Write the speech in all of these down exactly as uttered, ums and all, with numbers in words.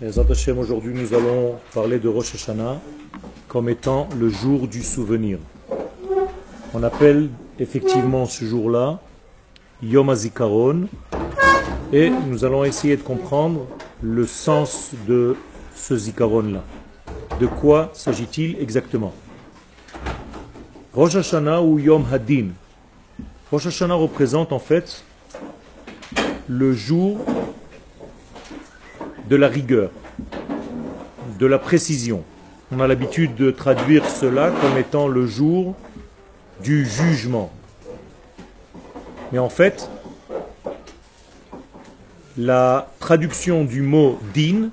Ezrat Hashem, aujourd'hui nous allons parler de Rosh Hashanah comme étant le jour du souvenir. On appelle effectivement ce jour-là Yom HaZikaron et nous allons essayer de comprendre le sens de ce Zikaron-là. De quoi s'agit-il exactement? Rosh Hashanah ou Yom Hadin. Rosh Hashanah représente en fait le jour de la rigueur, de la précision. On a l'habitude de traduire cela comme étant le jour du jugement. Mais en fait, la traduction du mot din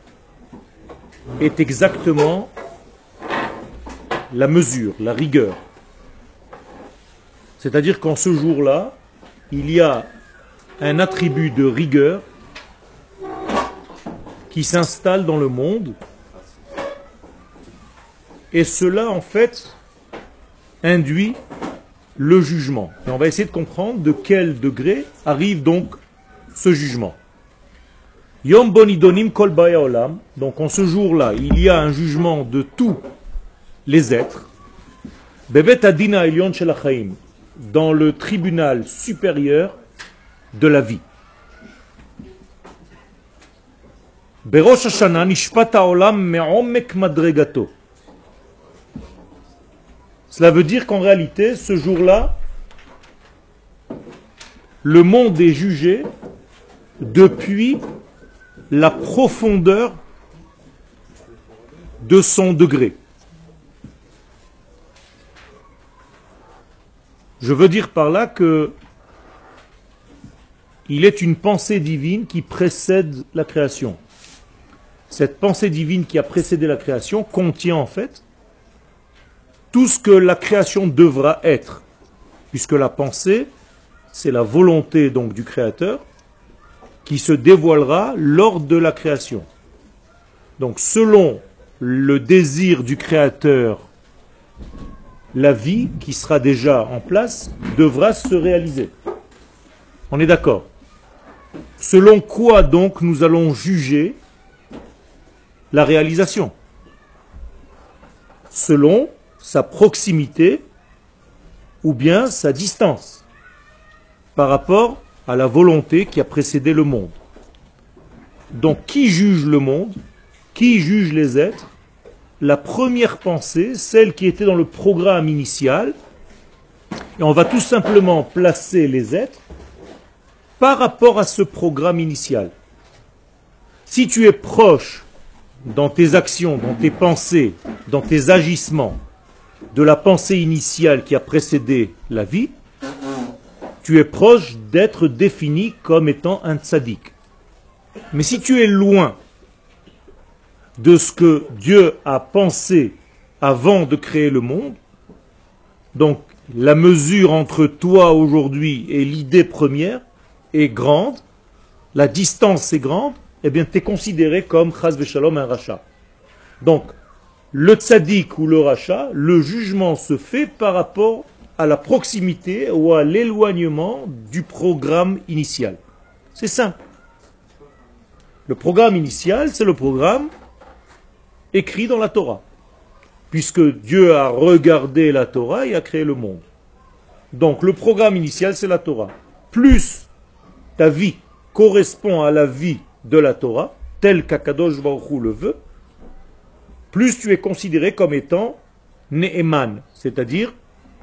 est exactement la mesure, la rigueur. C'est-à-dire qu'en ce jour-là, il y a un attribut de rigueur qui s'installe dans le monde, et cela en fait induit le jugement. Et on va essayer de comprendre de quel degré arrive donc ce jugement. Yom Bonidonim Kol Baya Olam, donc en ce jour-là, il y a un jugement de tous les êtres, Bevet Adina Elyon Shel HaChaim, dans le tribunal supérieur de la vie. Berosh Hashanah nishpat haolam me'omek madregato. Cela veut dire qu'en réalité, ce jour-là, le monde est jugé depuis la profondeur de son degré. Je veux dire par là que il est une pensée divine qui précède la création. Cette pensée divine qui a précédé la création contient en fait tout ce que la création devra être, puisque la pensée, c'est la volonté donc du Créateur qui se dévoilera lors de la création. Donc selon le désir du Créateur, la vie qui sera déjà en place devra se réaliser. On est d'accord? Selon quoi donc nous allons juger la réalisation? Selon sa proximité ou bien sa distance par rapport à la volonté qui a précédé le monde. Donc qui juge le monde? Qui juge les êtres? La première pensée, celle qui était dans le programme initial, et on va tout simplement placer les êtres par rapport à ce programme initial. Si tu es proche dans tes actions, dans tes pensées, dans tes agissements, de la pensée initiale qui a précédé la vie, tu es proche d'être défini comme étant un tzaddik. Mais si tu es loin de ce que Dieu a pensé avant de créer le monde, donc la mesure entre toi aujourd'hui et l'idée première est grande, la distance est grande, eh bien tu es considéré comme chas v'shalom un rachat. Donc le tzaddik ou le rachat, le jugement se fait par rapport à la proximité ou à l'éloignement du programme initial. C'est simple. Le programme initial, c'est le programme écrit dans la Torah, puisque Dieu a regardé la Torah et a créé le monde. Donc le programme initial, c'est la Torah. Plus ta vie correspond à la vie de la Torah, tel qu'Akadosh Baruch Hu le veut, plus tu es considéré comme étant Ne'eman, c'est-à-dire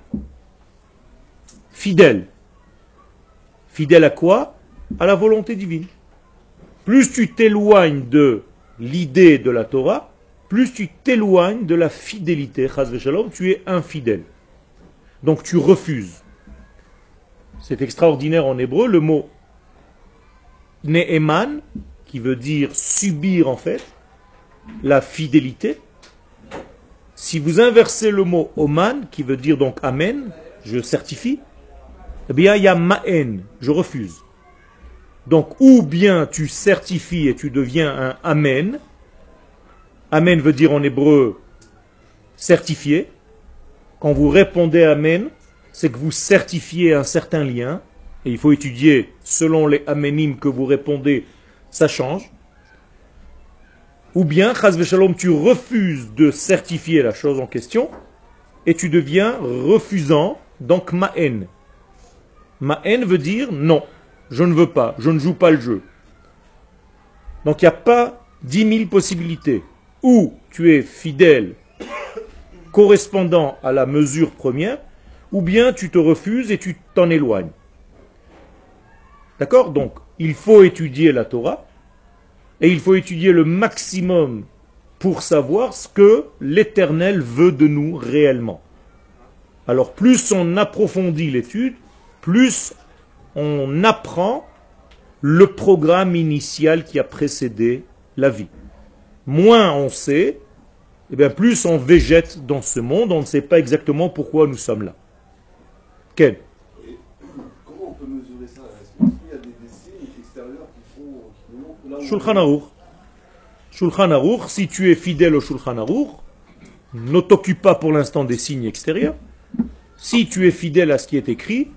fidèle. Fidèle à quoi? À la volonté divine. Plus tu t'éloignes de l'idée de la Torah, plus tu t'éloignes de la fidélité, chas v'shalom, tu es infidèle. Donc tu refuses. C'est extraordinaire en hébreu, le mot Ne'eman, qui veut dire subir en fait, la fidélité. Si vous inversez le mot Oman, qui veut dire donc Amen, je certifie, eh bien il y a Ma'en, je refuse. Donc ou bien tu certifies et tu deviens un Amen. Amen veut dire en hébreu certifié. Quand vous répondez Amen, c'est que vous certifiez un certain lien. Et il faut étudier selon les Amenim que vous répondez, ça change. Ou bien, chas v'shalom, tu refuses de certifier la chose en question et tu deviens refusant, donc ma'en. Ma'en veut dire non, je ne veux pas, je ne joue pas le jeu. Donc il n'y a pas dix mille possibilités. Ou tu es fidèle, correspondant à la mesure première, ou bien tu te refuses et tu t'en éloignes. D'accord? Donc, il faut étudier la Torah, et il faut étudier le maximum pour savoir ce que l'Éternel veut de nous réellement. Alors, plus on approfondit l'étude, plus on apprend le programme initial qui a précédé la vie. Moins on sait, et bien plus on végète dans ce monde, on ne sait pas exactement pourquoi nous sommes là. Quel? Comment on peut mesurer ça? Est-ce qu'il y a des, des signes extérieurs qui font qui nous montrent là où Shulchan Aruch. Shulchan Aruch, si tu es fidèle au Shulchan Aruch, ne t'occupe pas pour l'instant des signes extérieurs. Si tu es fidèle à ce qui est écrit,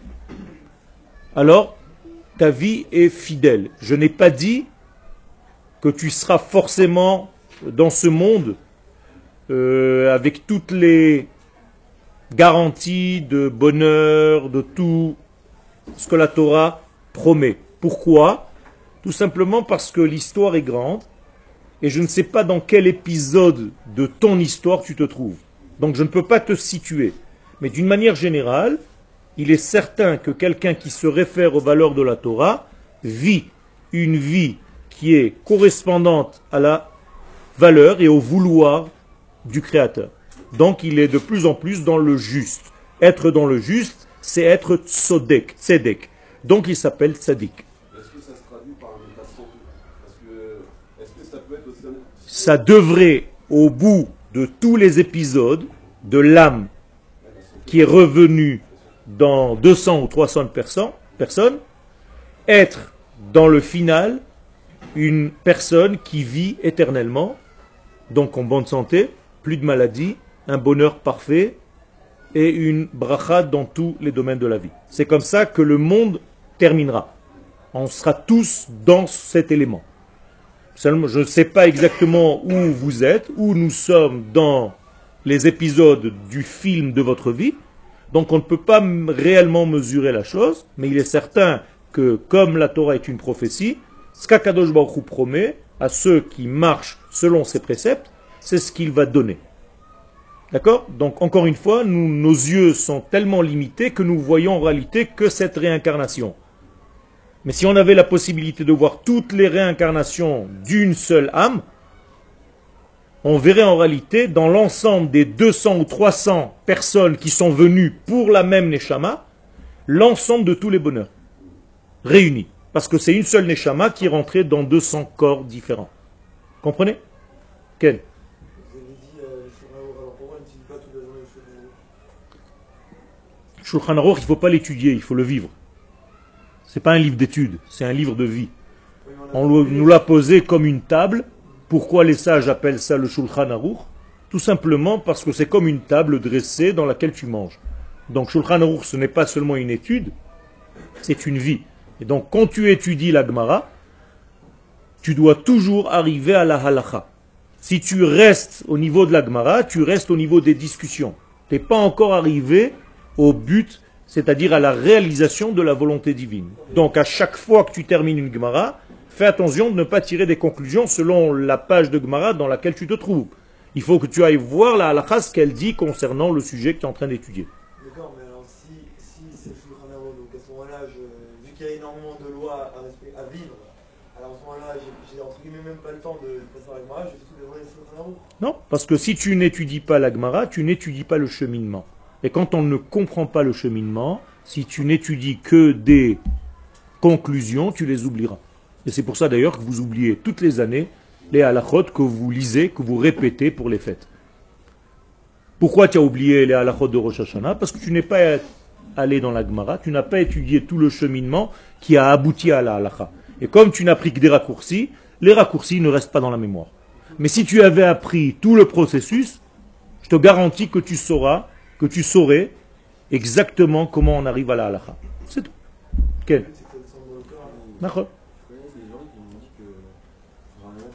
alors ta vie est fidèle. Je n'ai pas dit que tu seras forcément dans ce monde euh, avec toutes les garantie de bonheur, de tout ce que la Torah promet. Pourquoi? Tout simplement parce que l'histoire est grande et je ne sais pas dans quel épisode de ton histoire tu te trouves. Donc je ne peux pas te situer. Mais d'une manière générale, il est certain que quelqu'un qui se réfère aux valeurs de la Torah vit une vie qui est correspondante à la valeur et au vouloir du Créateur. Donc il est de plus en plus dans le juste. Être dans le juste, c'est être tzodek, tzedek. Donc il s'appelle tzadik. est-ce que ça se traduit par un état de santé? Parce que, est-ce que ça peut être aussi un... Ça devrait, au bout de tous les épisodes de l'âme qui est revenue dans deux cents ou trois cents personnes, personnes, être dans le final une personne qui vit éternellement, donc en bonne santé, plus de maladies, un bonheur parfait et une bracha dans tous les domaines de la vie. C'est comme ça que le monde terminera. On sera tous dans cet élément. Seulement, je ne sais pas exactement où vous êtes, où nous sommes dans les épisodes du film de votre vie, donc on ne peut pas réellement mesurer la chose, mais il est certain que comme la Torah est une prophétie, ce qu'Akadosh Baruch Hu promet à ceux qui marchent selon ses préceptes, c'est ce qu'il va donner. D'accord? Donc, encore une fois, nous, nos yeux sont tellement limités que nous voyons en réalité que cette réincarnation. Mais si on avait la possibilité de voir toutes les réincarnations d'une seule âme, on verrait en réalité dans l'ensemble des deux cents ou trois cents personnes qui sont venues pour la même Neshama, l'ensemble de tous les bonheurs réunis. Parce que c'est une seule Neshama qui est rentrée dans deux cents corps différents. Comprenez? Quel? Shulchan Aruch, il ne faut pas l'étudier, il faut le vivre. Ce n'est pas un livre d'études, c'est un livre de vie. On nous l'a posé comme une table. Pourquoi les sages appellent ça le Shulchan Aruch? Tout simplement parce que c'est comme une table dressée dans laquelle tu manges. Donc Shulchan Aruch, ce n'est pas seulement une étude, c'est une vie. Et donc quand tu étudies la Gemara, tu dois toujours arriver à la halacha. Si tu restes au niveau de la Gemara, tu restes au niveau des discussions. Tu n'es pas encore arrivé au but, c'est-à-dire à la réalisation de la volonté divine. Donc à chaque fois que tu termines une Gemara, fais attention de ne pas tirer des conclusions selon la page de Gemara dans laquelle tu te trouves. Il faut que tu ailles voir la halakha, ce qu'elle dit concernant le sujet que tu es en train d'étudier. D'accord, mais alors si, si c'est le Shulchan Aruch, donc à ce moment-là, je, vu qu'il y a énormément de lois à, respect, à vivre, alors à ce moment-là, j'ai, j'ai entre guillemets même pas le temps de passer à la Gemara, je vais tout dévoiler le Shulchan Aruch. Non, parce que si tu n'étudies pas la Gemara, tu n'étudies pas le cheminement. Et quand on ne comprend pas le cheminement, si tu n'étudies que des conclusions, tu les oublieras. Et c'est pour ça d'ailleurs que vous oubliez toutes les années les halachot que vous lisez, que vous répétez pour les fêtes. Pourquoi tu as oublié les halachot de Rosh Hashanah? Parce que tu n'es pas allé dans la Gemara, tu n'as pas étudié tout le cheminement qui a abouti à la halacha. Et comme tu n'as pris que des raccourcis, les raccourcis ne restent pas dans la mémoire. Mais si tu avais appris tout le processus, je te garantis que tu sauras, que tu saurais exactement comment on arrive à la halacha. C'est tout. Quel? Je D'accord. connais des gens qui m'ont dit que vraiment c'était un peu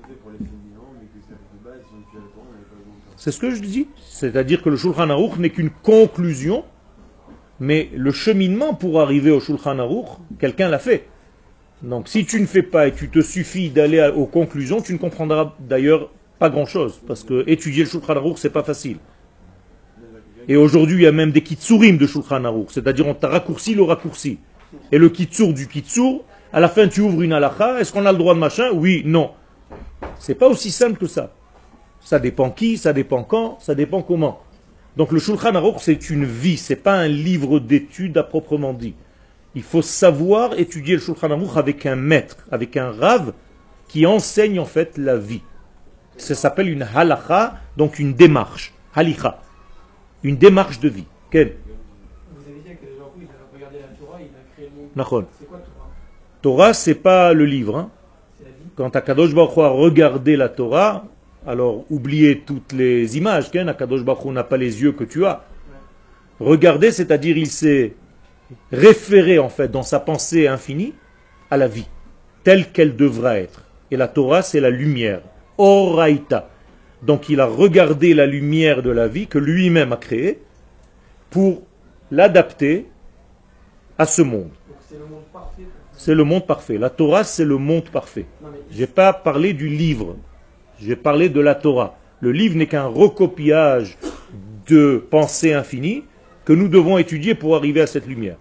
fait pour les féminins, mais que c'est de base, ils ont tué le temps, on n'avait pas besoin de faire. C'est ce que je dis. C'est-à-dire que le Shulchan Aruch n'est qu'une conclusion, mais le cheminement pour arriver au Shulchan Aruch, quelqu'un l'a fait. Donc si tu ne fais pas et tu te suffis d'aller à- aux conclusions, tu ne comprendras d'ailleurs pas grand-chose. Parce que étudier le Shulchan Aruch, c'est pas facile. Et aujourd'hui, il y a même des kitsurim de Shulchan Aruch, c'est-à-dire on t'a raccourci le raccourci. Et le kitsur du kitsur, à la fin tu ouvres une halakha, est-ce qu'on a le droit de machin? Oui, non. C'est pas aussi simple que ça. Ça dépend qui, ça dépend quand, ça dépend comment. Donc le Shulchan Aruch, c'est une vie, c'est pas un livre d'études à proprement dit. Il faut savoir étudier le Shulchan Aruch avec un maître, avec un rav qui enseigne en fait la vie. Ça s'appelle une halakha, donc une démarche, halikha, une démarche de vie. Quelle? Vous avez dit que Jean-Paul, il a regardé la Torah, il a créé le monde. Nachon. C'est quoi Torah? Torah, c'est pas le livre. Hein. C'est la vie. Quand Akadosh Baruch Hu a regardé la Torah, alors oubliez toutes les images, qu'un Akadosh Baruch Hu n'a pas les yeux que tu as. Regarder, c'est-à-dire il s'est référé en fait dans sa pensée infinie à la vie, telle qu'elle devra être. Et la Torah, c'est la lumière, Oraita. Donc il a regardé la lumière de la vie que lui-même a créée pour l'adapter à ce monde. Donc c'est le monde parfait. C'est le monde parfait. La Torah, c'est le monde parfait. Non, mais Je n'ai pas parlé du livre, j'ai parlé de la Torah. Le livre n'est qu'un recopiage de pensées infinies que nous devons étudier pour arriver à cette lumière.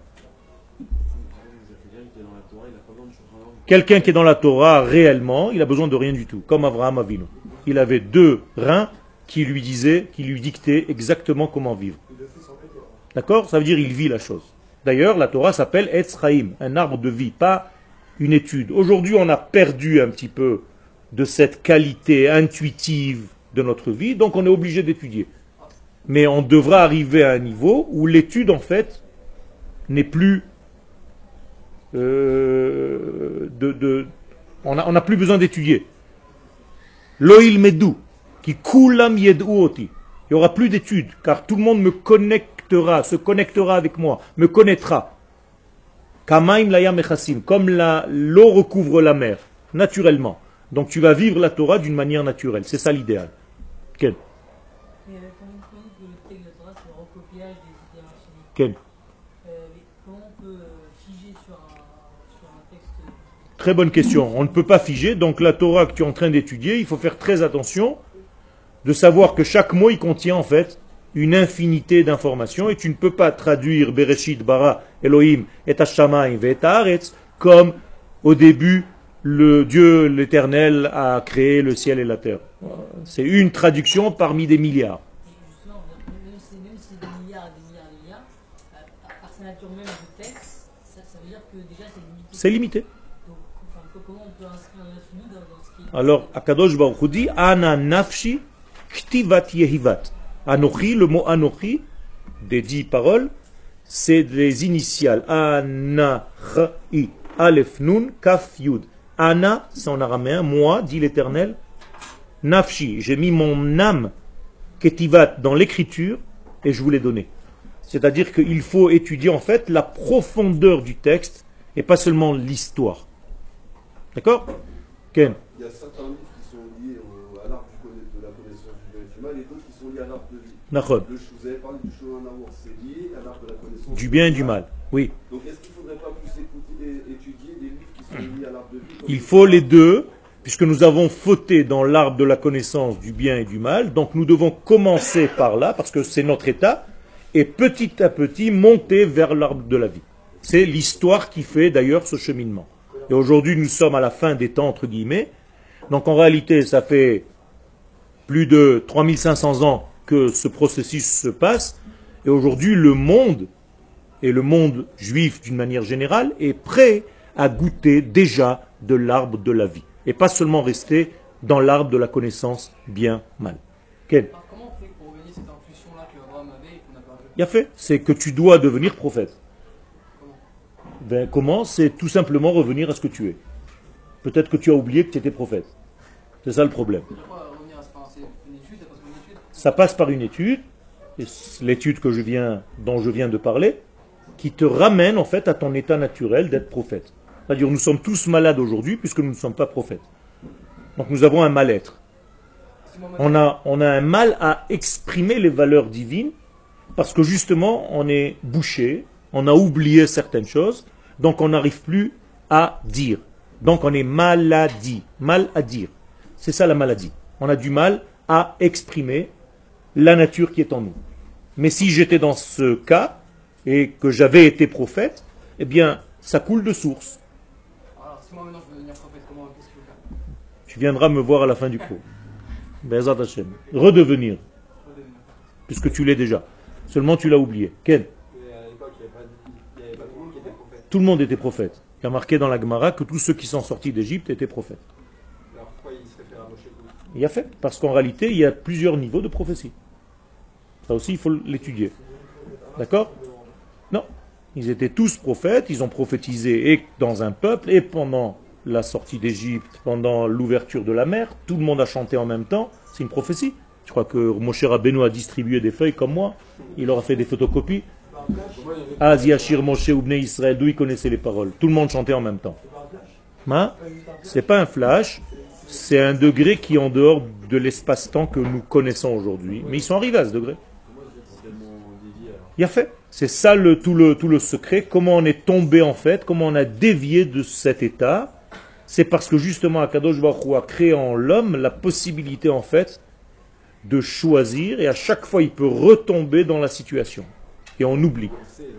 Quelqu'un qui est dans la Torah réellement, il a besoin de rien du tout, comme Avraham Avinu. Il avait deux reins qui lui disaient, qui lui dictaient exactement comment vivre. D'accord? Ça veut dire il vit la chose. D'ailleurs, la Torah s'appelle Etz Chaim, un arbre de vie, pas une étude. Aujourd'hui, on a perdu un petit peu de cette qualité intuitive de notre vie, donc on est obligé d'étudier. Mais on devra arriver à un niveau où l'étude, en fait, n'est plus... euh, de, de- on n'a on n'a plus besoin d'étudier. Loïl Medou, qui kulam yedou oti. Il n'y aura plus d'études, car tout le monde me connectera, se connectera avec moi, me connaîtra. Kamaim layam echassim, comme la- l'eau recouvre la mer, naturellement. Donc tu vas vivre la Torah d'une manière naturelle. C'est ça l'idéal. Quel? Mais euh, quand vous dites que le texte de la Torah, c'est le recopiage des idées infinies, Quel? euh, mais comment on peut euh, figer sur un, sur un texte? Très bonne question. On ne peut pas figer. Donc la Torah que tu es en train d'étudier, il faut faire très attention de savoir que chaque mot, il contient en fait une infinité d'informations et tu ne peux pas traduire Bereshit, Bara, Elohim, et Hashamayim, et Haaretz comme au début le Dieu l'éternel a créé le ciel et la terre. C'est une traduction parmi des milliards. Et justement, même si même si c'est des milliards et des milliards et des milliards, à- à- par sa nature même de texte, ça, ça veut dire que déjà c'est limité. C'est limité. Donc, enfin, co- comment on peut inscrire un infini dans, dans ce qui est... Alors, Akadosh Baruch Hu dit, Ana nafshi ktivat yehivat. Anochi, le mot Anochi, des dix paroles, c'est des initiales. Ana, ch, i, alef, nun, kaf, yud. Ana, c'est en araméen, moi, dit l'Éternel. Nafshi, j'ai mis mon âme, ketivat, dans l'écriture, et je vous l'ai donné. C'est-à-dire qu'il faut étudier en fait la profondeur du texte, et pas seulement l'histoire. D'accord? Ken? Il y a certains livres qui sont liés au- à l'arbre du conna- de la connaissance du bien et du mal et d'autres qui sont liés à l'arbre de vie. Nachon. Le, vous avez parlé du chemin d'amour, c'est lié à l'arbre de la connaissance Du bien et du mal, oui. Donc est-ce qu'il ne faudrait pas plus écouter, et- étudier des livres qui sont liés à l'arbre de vie comme Il le- faut les deux, puisque nous avons fauté dans l'arbre de la connaissance du bien et du mal, donc nous devons commencer par là, parce que c'est notre état, et petit à petit monter vers l'arbre de la vie. C'est l'histoire qui fait d'ailleurs ce cheminement. Et aujourd'hui, nous sommes à la fin des temps, entre guillemets, donc en réalité, ça fait plus de trois mille cinq cents ans que ce processus se passe, et aujourd'hui, le monde, et le monde juif d'une manière générale, est prêt à goûter déjà de l'arbre de la vie. Et pas seulement rester dans l'arbre de la connaissance bien-mal. Quel? Alors, comment on fait pour gagner cette intuition-là que Abraham avait et qu'on n'a pas vu? Bien fait. C'est que tu dois devenir prophète. Comment? Ben, comment? C'est tout simplement revenir à ce que tu es. Peut-être que tu as oublié que tu étais prophète. C'est ça le problème. C'est quoi revenir à ce enfin, c'est une étude, ça passe par une étude? Ça passe par une étude, et c'est l'étude que je viens, dont je viens de parler, qui te ramène en fait à ton état naturel d'être prophète. C'est-à-dire nous sommes tous malades aujourd'hui puisque nous ne sommes pas prophètes. Donc nous avons un mal-être. On a, on a un mal à exprimer les valeurs divines parce que justement on est bouché, on a oublié certaines choses, donc on n'arrive plus à dire. Donc on est maladie, mal à dire. C'est ça la maladie. On a du mal à exprimer la nature qui est en nous. Mais si j'étais dans ce cas et que j'avais été prophète, eh bien ça coule de source. Alors, si moi maintenant je veux devenir prophète, comment, qu'est-ce qu'il faut faire? Tu viendras me voir à la fin du cours. Be'ezrat Hashem. Redevenir, Redevenir. puisque tu l'es déjà. Seulement tu l'as oublié. Ken, Mais à l'époque, il n'y avait, pas de- il y avait pas tout le monde qui était prophète. tout le monde était prophète. Il y a marqué dans la Gemara que tous ceux qui sont sortis d'Égypte étaient prophètes. Alors pourquoi il se réfère à Moshe Coué? Il y a fait, parce qu'en réalité, il y a plusieurs niveaux de prophétie. Ça aussi, il faut l'étudier. D'accord? Non. Ils étaient tous prophètes, ils ont prophétisé et dans un peuple, et pendant la sortie d'Égypte, pendant l'ouverture de la mer, tout le monde a chanté en même temps. C'est une prophétie. Je crois que Moshe Rabbeinu a distribué des feuilles comme moi. Il leur a fait des photocopies. Asia Shir Moshe Ubne Israël, d'où ils connaissaient les paroles. Tout le monde chantait en même temps. Hein? C'est pas un flash, c'est un degré qui est en dehors de l'espace-temps que nous connaissons aujourd'hui. Mais ils sont arrivés à ce degré. Il a fait. C'est ça le, tout, le, tout le secret. Comment on est tombé en fait, comment on a dévié de cet état. C'est parce que justement Akadosh Baruch Hu a créé en l'homme la possibilité en fait de choisir et à chaque fois il peut retomber dans la situation. Et on oublie.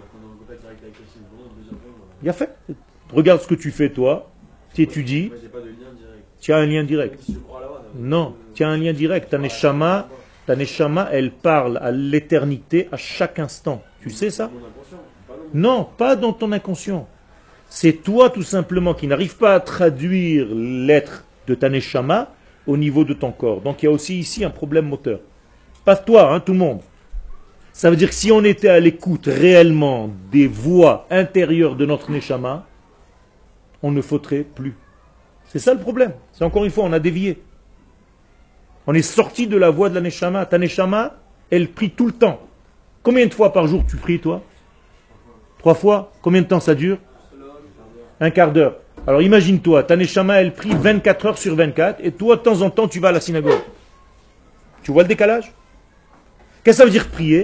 Il a fait. Regarde ce que tu fais toi. Tu étudies. Tu as un lien direct. Non, tu as un lien direct. Ta neshama, ta neshama, elle parle à l'éternité à chaque instant. Tu sais ça? Non, pas dans ton inconscient. C'est toi tout simplement qui n'arrive pas à traduire l'être de ta neshama au niveau de ton corps. Donc il y a aussi ici un problème moteur. Pas toi, hein, tout le monde. Ça veut dire que si on était à l'écoute réellement des voix intérieures de notre neshama, on ne faudrait plus. C'est ça le problème. C'est encore une fois, on a dévié. On est sorti de la voie de la neshama. Ta neshama, elle prie tout le temps. Combien de fois par jour tu pries, toi? Trois fois? Combien de temps ça dure? Un quart d'heure. Alors imagine-toi, ta neshama, elle prie vingt-quatre heures sur vingt-quatre, et toi, de temps en temps, tu vas à la synagogue. Tu vois le décalage? Qu'est-ce que ça veut dire prier?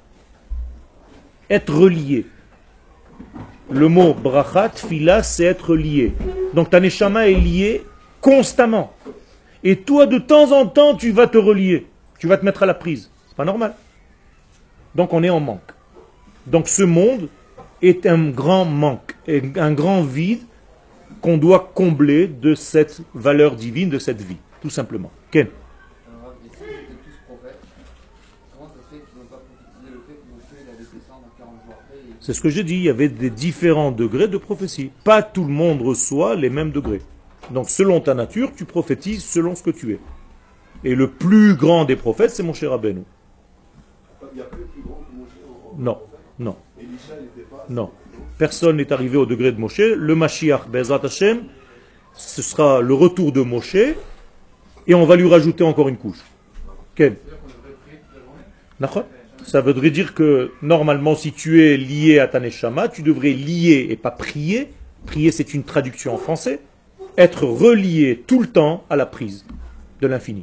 Être relié. Le mot bracha, tfila, c'est être lié. Donc ta neshama est liée constamment. Et toi, de temps en temps, tu vas te relier. Tu vas te mettre à la prise. C'est pas normal. Donc on est en manque. Donc ce monde est un grand manque, un grand vide qu'on doit combler de cette valeur divine, de cette vie, tout simplement. Ken? Alors, et si ils étaient tous prophètes, comment ça se fait qu'ils n'ont pas prophétisé le fait que Moshe il allait descendre quarante jours après et... C'est ce que j'ai dit, il y avait des différents degrés de prophétie. Pas tout le monde reçoit les mêmes degrés. Donc selon ta nature, tu prophétises selon ce que tu es. Et le plus grand des prophètes, c'est Moshe Rabbeinu. Il n'y a plus plus grand que Moshe en, en Non, prophète. non, Elisha, il n'était pas... non. Personne n'est arrivé au degré de Moshe. Le Mashiach, Be'ezrat Hashem, ce sera le retour de Moshe, et on va lui rajouter encore une couche. Ken? D'accord? Ça voudrait dire que normalement, si tu es lié à ta neshama, tu devrais lier et pas prier. Prier, c'est une traduction en français. Être relié tout le temps à la prise de l'infini.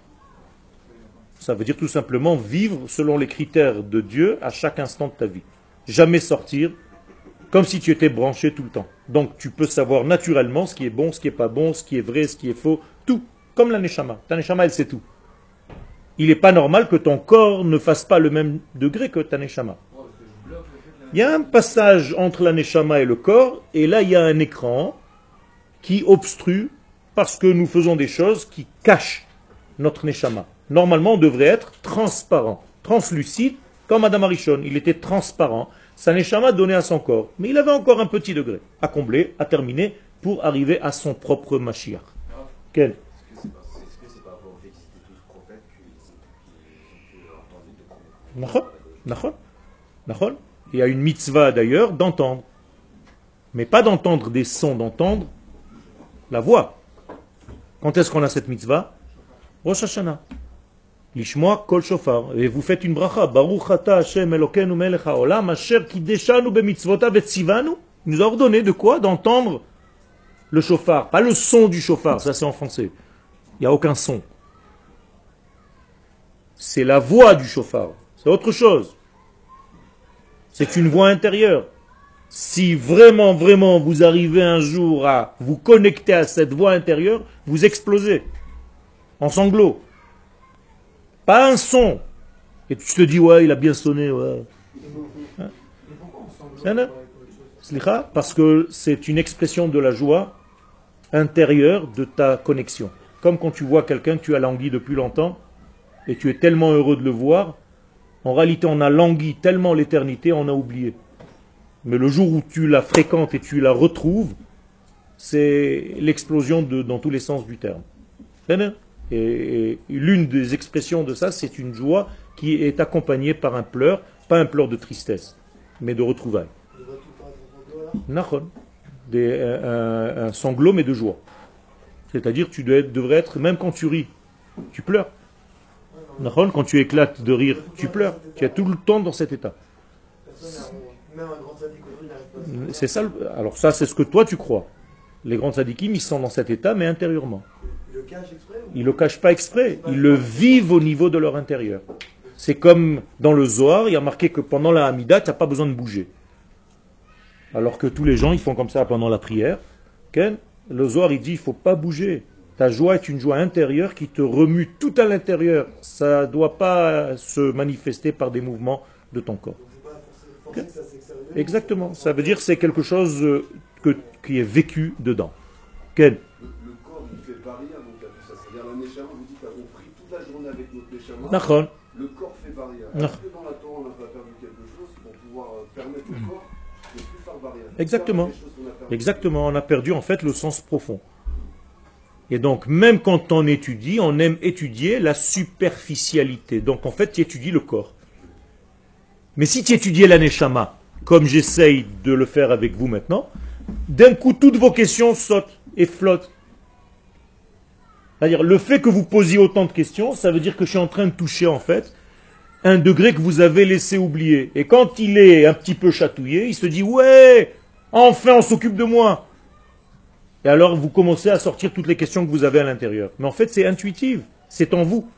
Ça veut dire tout simplement vivre selon les critères de Dieu à chaque instant de ta vie. Jamais sortir comme si tu étais branché tout le temps. Donc tu peux savoir naturellement ce qui est bon, ce qui n'est pas bon, ce qui est vrai, ce qui est faux, tout. Comme la neshama. Ta neshama, elle sait tout. Il n'est pas normal que ton corps ne fasse pas le même degré que ta neshama. Il y a un passage entre la neshama et le corps, et là il y a un écran qui obstrue parce que nous faisons des choses qui cachent notre neshama. Normalement, on devrait être transparent, translucide, comme Adam Arishon. Il était transparent. Sa neshama donnait à son corps. Mais il avait encore un petit degré à combler, à terminer, pour arriver à son propre Mashiach. Quel? Est-ce que c'est pas, est-ce que c'est par rapport au fait qu'ils étaient tous prophètes qu'ils ont pu entendre des documents? Nachon, nachon, nachon. Il y a une mitzvah d'ailleurs d'entendre. Mais pas d'entendre des sons, d'entendre la voix. Quand est-ce qu'on a cette mitzvah? Rosh Hashanah. Lishmoa kol shofar. Et vous faites une bracha. Baruch ata Hashem Elokeinu melech haolam asher kideshanu bemitzvotav etzivanu. Il nous a ordonné de quoi? D'entendre le shofar. Pas le son du shofar, ça c'est en français. Il n'y a aucun son. C'est la voix du chauffard. C'est autre chose. C'est une voix intérieure. Si vraiment, vraiment vous arrivez un jour à vous connecter à cette voix intérieure, vous explosez en sanglots. Pas un son. Et tu te dis, ouais, il a bien sonné. Ouais. Hein? C'est un- Slicha, parce que c'est une expression de la joie intérieure de ta connexion. Comme quand tu vois quelqu'un que tu as langui depuis longtemps et tu es tellement heureux de le voir, en réalité on a langui tellement l'éternité, on a oublié. Mais le jour où tu la fréquentes et tu la retrouves, c'est l'explosion de, dans tous les sens du terme. Et, et l'une des expressions de ça, c'est une joie qui est accompagnée par un pleur, pas un pleur de tristesse, mais de retrouvailles. Nachon. Des, un, un sanglot mais de joie. C'est-à-dire tu dois être- devrais être, même quand tu ris, tu pleures. Nachon, quand tu éclates de rire, tu pleures. Tu es tout le temps dans cet état. Même un grand sadique aujourd'hui n'arrive pas à se C'est ça. le- Alors ça, c'est ce que toi tu crois. Les grands sadikim, ils sont dans cet état, mais intérieurement. le cache exprès ou Ils ne le cachent pas exprès. Ils le vivent au niveau de leur intérieur. C'est comme dans le Zohar, il y a marqué que pendant la Hamida, tu n'as pas besoin de bouger. Alors que tous les gens, ils font comme ça pendant la prière. Ken, le Zohar, il dit, il ne faut pas bouger. Ta joie est une joie intérieure qui te remue tout à l'intérieur. Ça ne doit pas se manifester par des mouvements de ton corps. Donc c'est pas forcément forcé que ça s'extériorise. Exactement. Ça veut dire que c'est quelque chose euh, que, qui est vécu dedans. Ken, Le, le corps, il fait barrière, donc à tout ça. C'est-à-dire la Neshama, vous dites qu'on prie toute la journée avec notre Neshama. Nachon. Le corps fait barrière. Non. Est-ce que dans la Torah, on n'a pas perdu quelque chose pour pouvoir euh, permettre au corps de plus faire barrière? Exactement. C'est des choses qu'on a perdues. Exactement, on a perdu en fait le sens profond. Et donc, même quand on étudie, on aime étudier la superficialité. Donc, en fait, tu étudies le corps. Mais si tu étudiais la Neshama, comme j'essaye de le faire avec vous maintenant, d'un coup, toutes vos questions sautent et flottent. C'est-à-dire, le fait que vous posiez autant de questions, ça veut dire que je suis en train de toucher, en fait, un degré que vous avez laissé oublier. Et quand il est un petit peu chatouillé, il se dit, ouais, enfin, on s'occupe de moi. Et alors, vous commencez à sortir toutes les questions que vous avez à l'intérieur. Mais en fait, c'est intuitif. C'est en vous.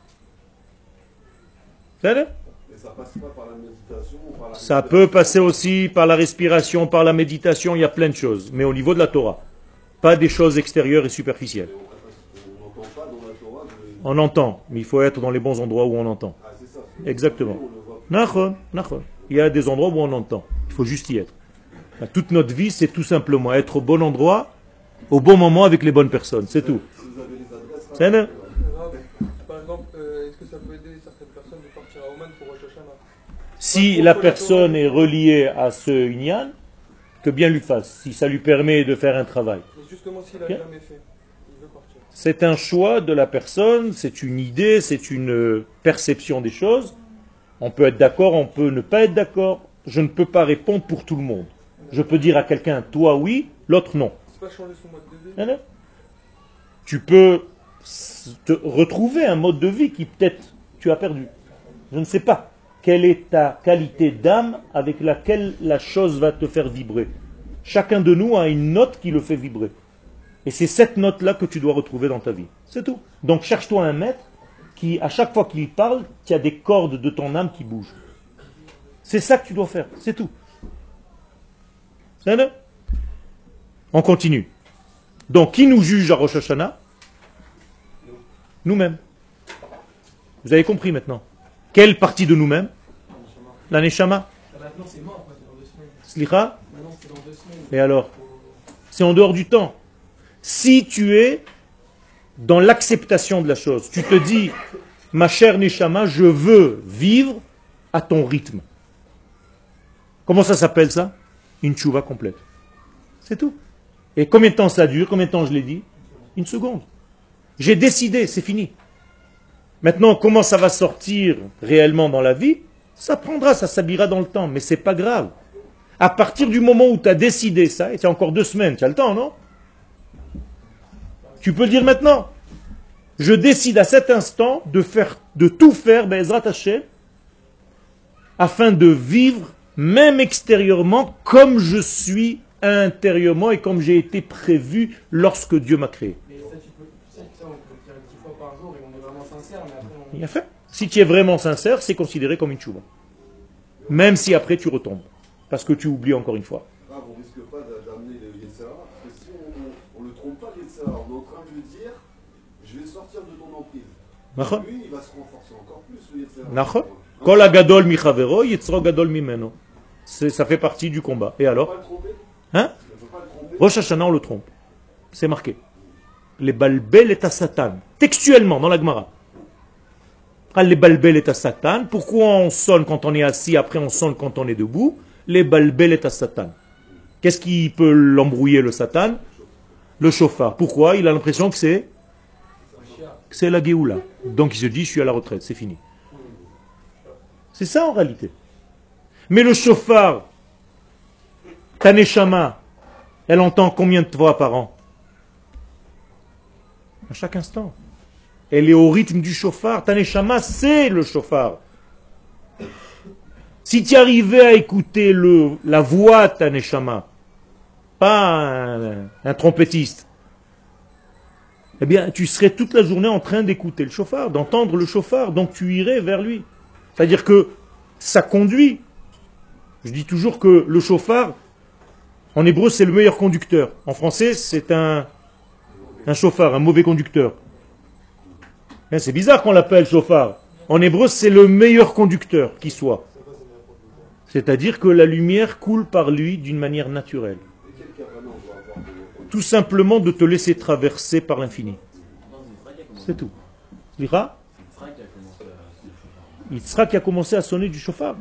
Ça va? Mais ça passe pas par la méditation ou par la Ça peut passer aussi par la respiration, par la méditation, il y a plein de choses. Mais au niveau de la Torah. Pas des choses extérieures et superficielles. On n'entend pas dans la Torah. de- On entend, mais il faut être dans les bons endroits où on entend. Ah, c'est ça. Exactement. On le voit plus. Nachon, nachon. Il y a des endroits où on entend. Il faut juste y être. Toute notre vie, c'est tout simplement être au bon endroit, au bon moment avec les bonnes personnes. C'est tout. Si vous avez les adresses, C'est un- Par exemple, euh, est-ce que ça peut aider certaines personnes de partir à Oman pour Rosh Hashanah? Si la personne est reliée à ce Inyan, que bien lui fasse, si ça lui permet de faire un travail. Mais justement, s'il a Bien. jamais fait, il veut partir. C'est un choix de la personne, c'est une idée, c'est une euh, perception des choses. On peut être d'accord, on peut ne pas être d'accord. Je ne peux pas répondre pour tout le monde. Je peux dire à quelqu'un, toi oui, l'autre non. C'est pas changer son mode de vie. Non, non. Tu peux s- te retrouver un mode de vie qui peut-être tu as perdu. Je ne sais pas quelle est ta qualité d'âme avec laquelle la chose va te faire vibrer. Chacun de nous a une note qui le fait vibrer. Et c'est cette note-là que tu dois retrouver dans ta vie. C'est tout. Donc cherche-toi un maître qui, à chaque fois qu'il parle, tu as des cordes de ton âme qui bougent. C'est ça que tu dois faire. C'est tout. C'est ça? On continue. Donc, qui nous juge à Rosh Hashanah? Nous-mêmes. Vous avez compris maintenant. Quelle partie de nous-mêmes? La Neshama. Ah, maintenant c'est mort, quoi, c'est dans deux semaines. Slicha. Maintenant c'est dans deux semaines. Et alors? C'est en dehors du temps. Si tu es dans l'acceptation de la chose, tu te dis, ma chère Neshama, je veux vivre à ton rythme. Comment ça s'appelle ça? Une tchouva complète. C'est tout. Et combien de temps ça dure? Combien de temps je l'ai dit? Une seconde. J'ai décidé, c'est fini. Maintenant, comment ça va sortir réellement dans la vie? Ça prendra, ça s'habillera dans le temps, mais c'est pas grave. À partir du moment où tu as décidé ça, et tu as encore deux semaines, tu as le temps, non? Tu peux le dire maintenant. Je décide à cet instant de faire, de tout faire, Be'ezrat Hashem, afin de vivre, même extérieurement, comme je suis intérieurement et comme j'ai été prévu lorsque Dieu m'a créé. Mais ça, tu peux, ça, ça, on peut le dire dix fois vraiment sincère, mais après on... Il a fait. Si tu es vraiment sincère, c'est considéré comme une chouva. Même si après tu retombes. Parce que tu oublies encore une fois. Ah, on ne risque pas d'amener le Yetzara, parce que si on ne le trompe pas, le Yetzara, on est en train de lui dire, je vais sortir de ton emprise. Nachon. Lui, il va se renforcer encore plus, le Yetzara. Nachon. Kol hagadol mi chavero, yetzro gadol mimeno. C'est- Ça fait partie du combat. Et On ne alors peut pas le tromper. Hein On ne peut pas le tromper. Rosh Hashanah, on le trompe. C'est marqué. Les balbel est à Satan. Textuellement, dans la Gemara. Ah, les balbel est à Satan. Pourquoi on sonne quand on est assis, après on sonne quand on est debout? Les balbel est à Satan. Qu'est-ce qui peut l'embrouiller, le Satan? Le chauffard. Pourquoi? Il a l'impression que c'est que c'est la Géoula. Donc il se dit, je suis à la retraite, c'est fini. C'est ça en réalité. Mais le chauffard, ta neshama, elle entend combien de fois par an? À chaque instant. Elle est au rythme du chauffard. Ta neshama, c'est le chauffard. Si tu arrivais à écouter le, la voix de ta neshama, pas un, un trompettiste, eh bien, tu serais toute la journée en train d'écouter le chauffard, d'entendre le chauffard, donc tu irais vers lui. C'est-à-dire que ça conduit. Je dis toujours que le chauffard, en hébreu, c'est le meilleur conducteur. En français, c'est un, un chauffard, un mauvais conducteur. Hein, c'est bizarre qu'on l'appelle chauffard. En hébreu, c'est le meilleur conducteur qui soit. C'est-à-dire que la lumière coule par lui d'une manière naturelle. Et quel cavana on doit avoir de- Tout simplement de te laisser traverser par l'infini. C'est tout. Lira Yitzhak a commencé à sonner du chauffard.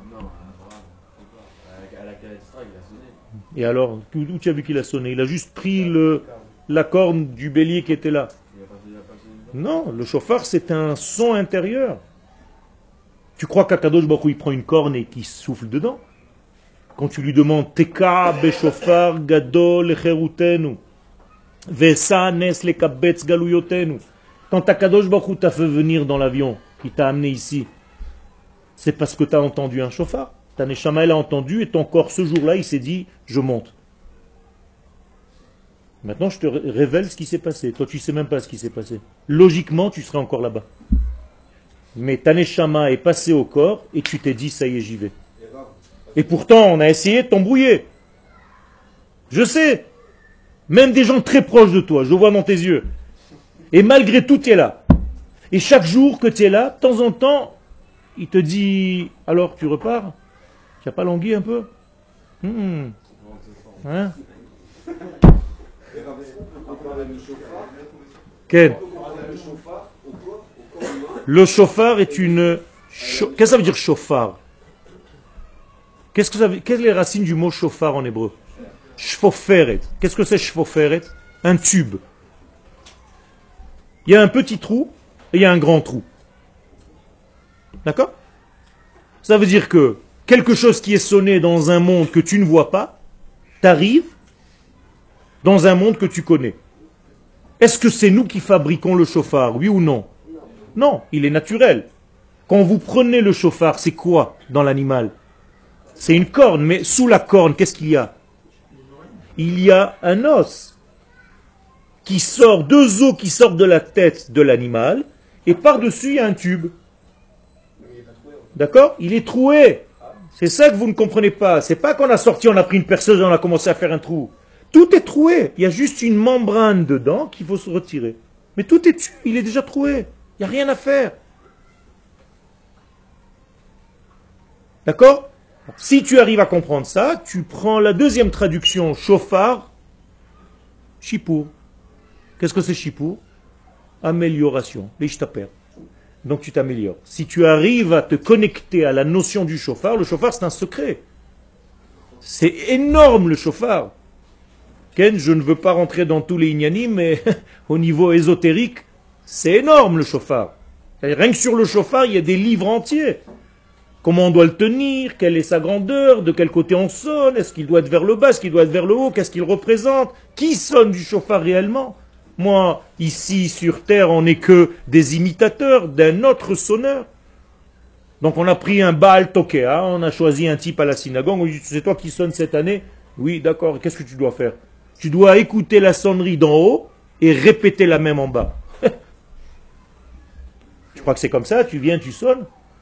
Et alors, où où tu as vu qu'il a sonné? Il a juste pris le, la corne du bélier qui était là. Non, le chauffard c'est un son intérieur. Tu crois qu'Akadosh Baruch Hu, il prend une corne et qu'il souffle dedans? Quand tu lui demandes Teka beshofar gadol cherutenu vesa nes lekabetz galuyotenu, quand Akadosh Baruch Hu t'a fait venir dans l'avion, qui t'a amené ici, c'est parce que tu as entendu un chauffard. Ta neshama elle a entendu et ton corps ce jour-là il s'est dit je monte. Maintenant je te ré- révèle ce qui s'est passé. Toi tu sais même pas ce qui s'est passé. Logiquement tu serais encore là-bas. Mais ta neshama est passée au corps et tu t'es dit ça y est j'y vais. Et pourtant on a essayé de t'embrouiller. Je sais. Même des gens très proches de toi, je vois dans tes yeux. Et malgré tout tu es là. Et chaque jour que tu es là, de temps en temps, il te dit alors tu repars? Tu n'as pas langui un peu? Hmm. Hein? Et Rav, est-ce qu'on peut comparer le chauffard Quel? On peut comparer le chauffard au corps, au corps humain. Le chauffard est une... cha- Qu'est-ce que ça veut dire chauffard? Qu'est-ce que ça veut... Quelles sont les racines du mot chauffard en hébreu? Shfoferet. Qu'est-ce que c'est shfoferet? Un tube. Il y a un petit trou et il y a un grand trou. D'accord? Ça veut dire que quelque chose qui est sonné dans un monde que tu ne vois pas, t'arrive dans un monde que tu connais. Est-ce que c'est nous qui fabriquons le chauffard, oui ou non? Non, il est naturel. Quand vous prenez le chauffard, c'est quoi dans l'animal? C'est une corne, mais sous la corne, qu'est-ce qu'il y a? Il y a un os qui sort, deux os qui sortent de la tête de l'animal, et par-dessus, il y a un tube. D'accord? Il est troué. C'est ça que vous ne comprenez pas. C'est pas qu'on a sorti, on a pris une perceuse et on a commencé à faire un trou. Tout est troué. Il y a juste une membrane dedans qu'il faut se retirer. Mais tout est dessus. Il est déjà troué. Il n'y a rien à faire. D'accord? Si tu arrives à comprendre ça, tu prends la deuxième traduction, chauffard, chipour. Qu'est-ce que c'est chipour? Amélioration. L'ishtaper. Donc tu t'améliores. Si tu arrives à te connecter à la notion du chauffard, le chauffard c'est un secret. C'est énorme le chauffard. Ken, je ne veux pas rentrer dans tous les ignanim, mais au niveau ésotérique, c'est énorme le chauffard. Rien que sur le chauffard, il y a des livres entiers. Comment on doit le tenir, quelle est sa grandeur, de quel côté on sonne, est-ce qu'il doit être vers le bas, est-ce qu'il doit être vers le haut, qu'est-ce qu'il représente, qui sonne du chauffard réellement? Moi, ici sur Terre, on n'est que des imitateurs d'un autre sonneur. Donc on a pris un Baal Tokea, on a choisi un type à la synagogue, on lui dit, c'est toi qui sonnes cette année? Oui, d'accord, qu'est-ce que tu dois faire? Tu dois écouter la sonnerie d'en haut et répéter la même en bas. Tu crois que c'est comme ça? Tu viens, tu sonnes?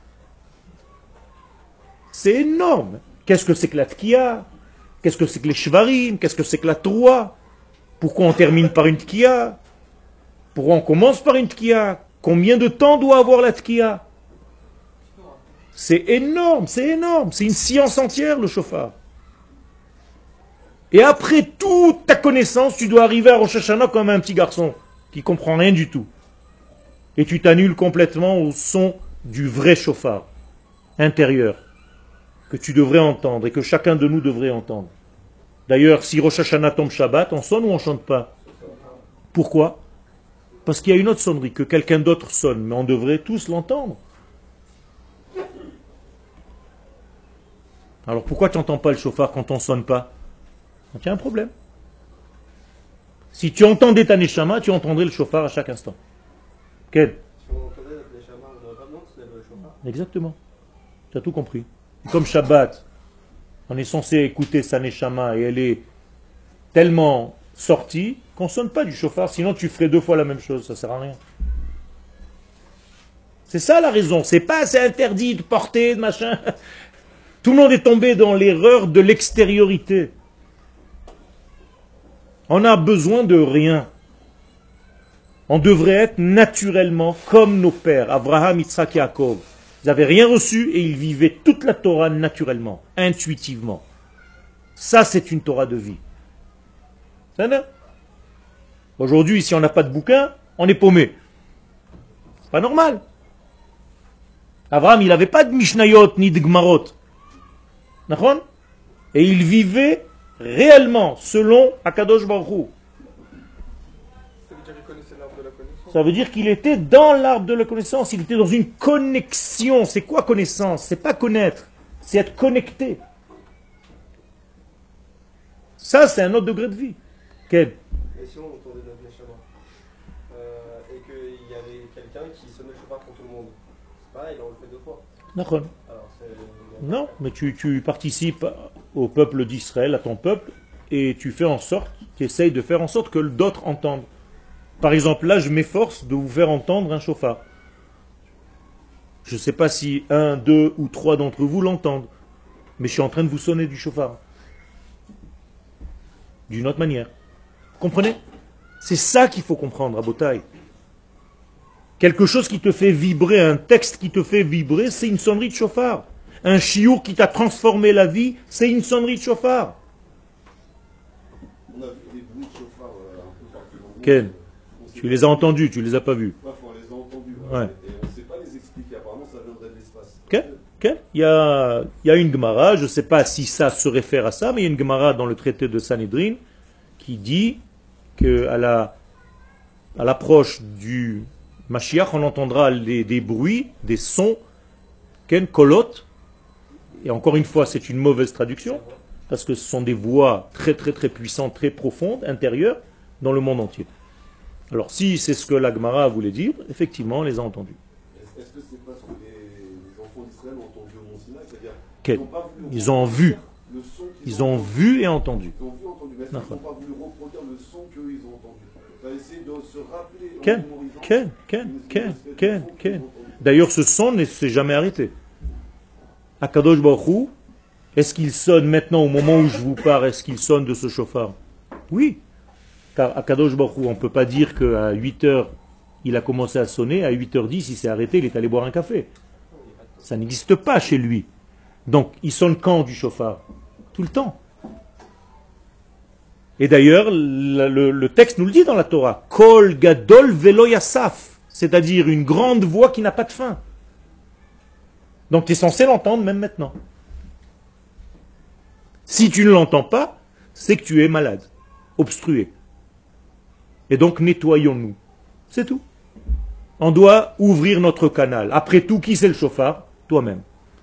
C'est énorme. Qu'est-ce que c'est que la tkia? Qu'est-ce que c'est que les shvarim? Qu'est-ce que c'est que la troua? Pourquoi on termine par une tkia? Pourquoi on commence par une tkia? Combien de temps doit avoir la tkia? C'est énorme, c'est énorme. C'est une science entière, le shofar. Et après toute ta connaissance, tu dois arriver à Rosh Hashanah comme un petit garçon qui comprend rien du tout. Et tu t'annules complètement au son du vrai shofar intérieur que tu devrais entendre et que chacun de nous devrait entendre. D'ailleurs, si Rosh Hashanah tombe Shabbat, on sonne ou on chante pas? Pourquoi? Parce qu'il y a une autre sonnerie que quelqu'un d'autre sonne, mais on devrait tous l'entendre. Alors pourquoi tu n'entends pas le shofar quand on ne sonne pas? Il y a un problème. Si tu entendais ta neshama, tu entendrais le shofar à chaque instant. Quel? Si on entendait notre neshama, on n'aurait pas besoin de se lever le chauffard. Exactement. Tu as tout compris. Comme Shabbat, on est censé écouter sa neshama et elle est tellement sortie qu'on ne sonne pas du shofar, sinon tu ferais deux fois la même chose, ça ne sert à rien. C'est ça la raison. C'est pas c'est interdit de porter, de machin. Tout le monde est tombé dans l'erreur de l'extériorité. On a besoin de rien. On devrait être naturellement comme nos pères, Abraham, Yitzhak et Yaakov. Ils n'avaient rien reçu et ils vivaient toute la Torah naturellement, intuitivement. Ça, c'est une Torah de vie. C'est bien. Aujourd'hui, si on n'a pas de bouquin, on est paumé. C'est pas normal. Abraham, il n'avait pas de Mishnayot ni de Gmarot. D'accord? Et il vivait réellement selon Akadosh Baruch Hu. Ça veut dire qu'il connaissait l'arbre de la connaissance. Ça veut dire qu'il était dans l'arbre de la connaissance, il était dans une connexion. C'est quoi connaissance? C'est pas connaître, c'est être connecté. Ça, c'est un autre degré de vie. Quel? Et si on entendait notre neshama euh, et qu'il y avait quelqu'un qui sonnait le chauffard pour tout le monde, c'est pareil, là on le fait deux fois. D'accord. Alors, c'est... Non, mais tu, tu participes au peuple d'Israël, à ton peuple, et tu fais en sorte, tu essayes de faire en sorte que d'autres entendent. Par exemple, là, je m'efforce de vous faire entendre un chauffard. Je ne sais pas si un, deux ou trois d'entre vous l'entendent, mais je suis en train de vous sonner du chauffard. D'une autre manière. Vous comprenez? C'est ça qu'il faut comprendre à Botaï. Quelque chose qui te fait vibrer, un texte qui te fait vibrer, c'est une sonnerie de chauffard. Un chiour qui t'a transformé la vie, c'est une sonnerie de chauffard. On a vu des bruits de chauffard euh, un peu partout dans le monde. Ken, On sait tu les as entendus, tu les as pas vus. pas, faut les a entendus. Ouais. Et on ne sait pas les expliquer. Apparemment, ça viendrait de l'espace. Ken, Ken, il y a, il y a une Gemara, je ne sais pas si ça se réfère à ça, mais il y a une Gemara dans le traité de Sanhedrin qui dit qu'à la, à l'approche du Mashiach, on entendra les, des bruits, des sons, Ken, kolot. Et encore une fois, c'est une mauvaise traduction, parce que ce sont des voix très très très puissantes, très profondes, intérieures, dans le monde entier. Alors si c'est ce que la Gemara voulait dire, effectivement, on les a entendus. Est-ce est-ce que c'est parce que les, les enfants d'Israël ont entendu au Mont Sinaï? C'est-à-dire Quel? qu'ils n'ont pas voulu Ils ont vu. le son qu'ils Ils ont vu et entendu. Ils ont vu, entendu, mais est-ce qu'ils n'ont pas voulu reproduire le son qu'eux ils ont entendu? Tu as essayé de se rappeler en Ken, mémorisant Ken, Ken, une Ken, espèce de Ken, son qu'ils Ken. ont entendu. D'ailleurs, ce son ne s'est jamais arrêté. Akadosh Baruch Hu, est-ce qu'il sonne maintenant au moment où je vous parle? Est-ce qu'il sonne de ce chauffard? Oui. Car Akadosh Baruch Hu, on ne peut pas dire qu'à huit heures, il a commencé à sonner, à huit heures dix, il s'est arrêté, il est allé boire un café. Ça n'existe pas chez lui. Donc, il sonne quand du chauffard? Tout le temps. Et d'ailleurs, le, le- le texte nous le dit dans la Torah. Kol gadol velo yasaf. C'est-à-dire une grande voix qui n'a pas de fin. Donc, tu es censé l'entendre même maintenant. Si tu ne l'entends pas, c'est que tu es malade, obstrué. Et donc, nettoyons-nous. C'est tout. On doit ouvrir notre canal. Après tout, qui c'est le chauffard? Toi-même.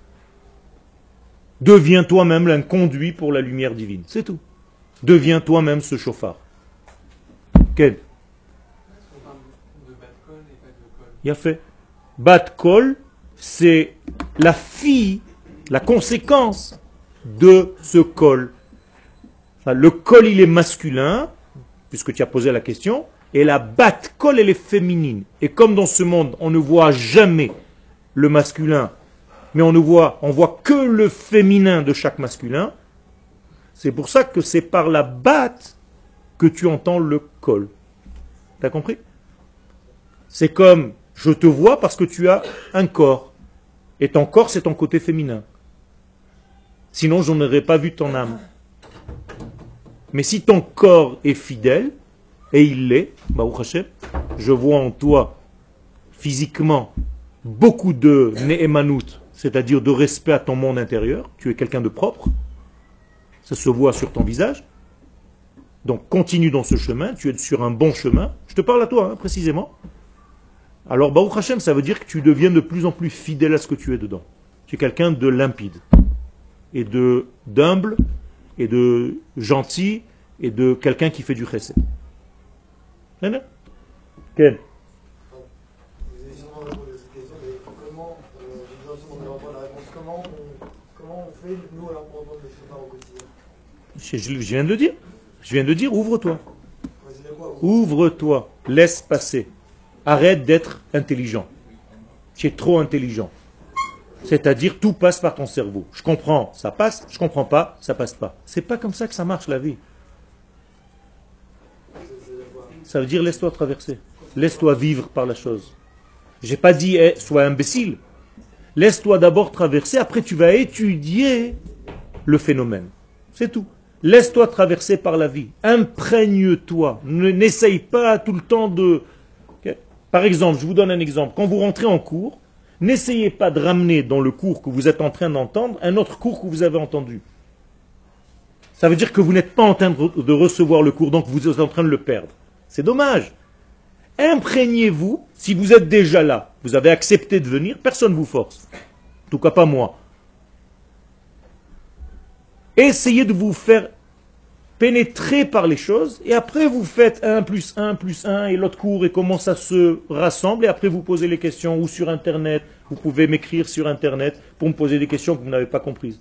Deviens toi-même un conduit pour la lumière divine. C'est tout. Deviens toi-même ce chauffard. Quel? On parle de bas de colle et pas de colle. Il a fait. Bat kol, c'est la fille, la conséquence de ce col. Enfin, le col, il est masculin, puisque tu as posé la question, Et la bat kol, elle est féminine. Et comme dans ce monde, on ne voit jamais le masculin, mais on ne voit, on voit que le féminin de chaque masculin, c'est pour ça que c'est par la bat que tu entends le kol. T'as compris? C'est comme, je te vois parce que tu as un corps. Et ton corps, c'est ton côté féminin. Sinon, je n'aurais pas vu ton âme. Mais si ton corps est fidèle, et il l'est, Baruch Hashem, je vois en toi, physiquement, beaucoup de ne'emanut, c'est-à-dire de respect à ton monde intérieur. Tu es quelqu'un de propre. Ça se voit sur ton visage. Donc, continue dans ce chemin. Tu es sur un bon chemin. Je te parle à toi, hein, précisément. Alors, Baruch Hashem, ça veut dire que tu deviens de plus en plus fidèle à ce que tu es dedans. Tu es quelqu'un de limpide, et de d'humble, et de gentil, et de quelqu'un qui fait du chesed. Quel? Vous avez sûrement répondu à cette question, mais comment, euh, j'ai besoin sûrement de répondre à la réponse, comment on, comment on fait, nous, alors pour entendre le chauffard au quotidien? Je, je- je viens de le dire. Je viens de dire, ouvre-toi. Ouais, c'est quoi, vous Ouvre-toi. Laisse passer. Arrête d'être intelligent. Tu es trop intelligent. C'est-à-dire, tout passe par ton cerveau. Je comprends, ça passe. Je comprends pas, ça passe pas. C'est pas comme ça que ça marche la vie. Ça veut dire, laisse-toi traverser. Laisse-toi vivre par la chose. J'ai pas dit, eh, sois imbécile. Laisse-toi d'abord traverser, après tu vas étudier le phénomène. C'est tout. Laisse-toi traverser par la vie. Imprègne-toi. Ne- N'essaye pas tout le temps de... Ok. Par exemple, je vous donne un exemple. Quand vous rentrez en cours, n'essayez pas de ramener dans le cours que vous êtes en train d'entendre un autre cours que vous avez entendu. Ça veut dire que vous n'êtes pas en train de re- de recevoir le cours, donc vous êtes en train de le perdre. C'est dommage. Imprégnez-vous, si vous êtes déjà là, vous avez accepté de venir, personne ne vous force. En tout cas pas moi. Essayez de vous faire pénétrer par les choses, et après vous faites un plus un plus un et l'autre cours, et comment ça se rassemble, et après vous posez les questions, ou sur Internet, vous pouvez m'écrire sur Internet pour me poser des questions que vous n'avez pas comprises.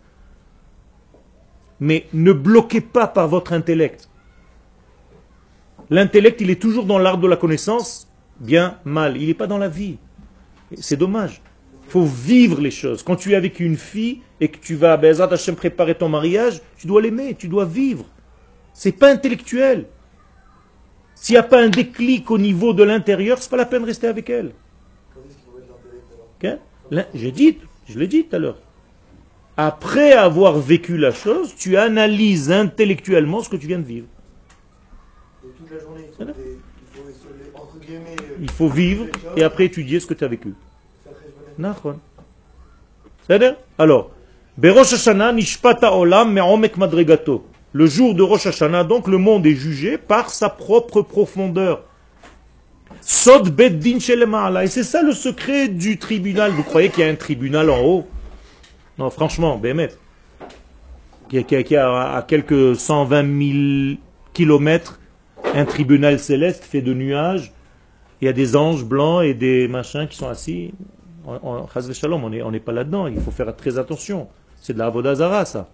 Mais ne bloquez pas par votre intellect. L'intellect, il est toujours dans l'art de la connaissance, bien, mal. Il n'est pas dans la vie. C'est dommage. Il faut vivre les choses. Quand tu es avec une fille et que tu vas, Be'ezrat Hashem, préparer ton mariage, tu dois l'aimer, tu dois vivre. C'est pas intellectuel. S'il n'y a pas un déclic au niveau de l'intérieur, c'est pas la peine de rester avec elle. Quand est-ce qu'il faut mettre l'intellect alors? Ok? L'in- J'ai dit, je l'ai dit tout à l'heure. Après avoir vécu la chose, tu analyses intellectuellement ce que tu viens de vivre. Donc toute la journée, il faut, Voilà. des, il faut se les- entre guillemets, euh, Il faut vivre les choses, et après étudier ce que tu as vécu. faire très bonne Nachon. C'est-à-dire? Alors, Berosh Hashanah nishpata olam me'omek madregato. Le jour de Rosh Hashanah, donc, le monde est jugé par sa propre profondeur. Sod bet din shelema'ala. Et c'est ça le secret du tribunal. Vous croyez qu'il y a un tribunal en haut? Non, franchement, Bémet. Qui a, qui a- qui a à quelques cent vingt mille kilomètres un tribunal céleste fait de nuages. Il y a des anges blancs et des machins qui sont assis. On, on, chas v'shalom, on n'est on n'est pas là-dedans. Il faut faire très attention. C'est de la avodah zara, ça.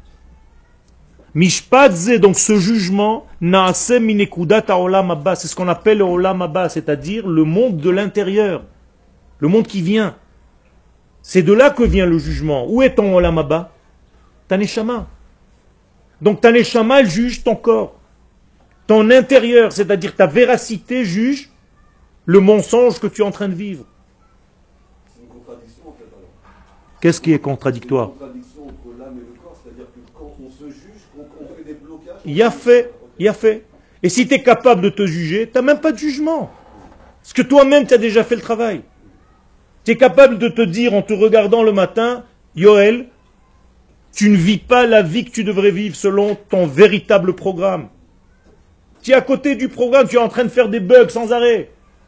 Mishpatze, donc ce jugement, naase minekudat haolam haba, c'est ce qu'on appelle le olam haba, c'est-à-dire le monde de l'intérieur, le monde qui vient. C'est de là que vient le jugement. Où est ton olam haba? Ta neshama. Donc ta neshama, elle juge ton corps. Ton intérieur, c'est-à-dire ta véracité, juge le mensonge que tu es en train de vivre. C'est une contradiction en fait alors. Qu'est-ce qui est C'est une contradictoire? contradiction entre l'âme et le corps, c'est-à-dire que quand on se juge, qu'on on fait des blocages. Il y a fait, il y a fait. Et si tu es capable de te juger, tu n'as même pas de jugement. Parce que toi-même, tu as déjà fait le travail. Tu es capable de te dire en te regardant le matin, Yoël, tu ne vis pas la vie que tu devrais vivre selon ton véritable programme. Tu es à côté du programme, tu es en train de faire des bugs sans arrêt.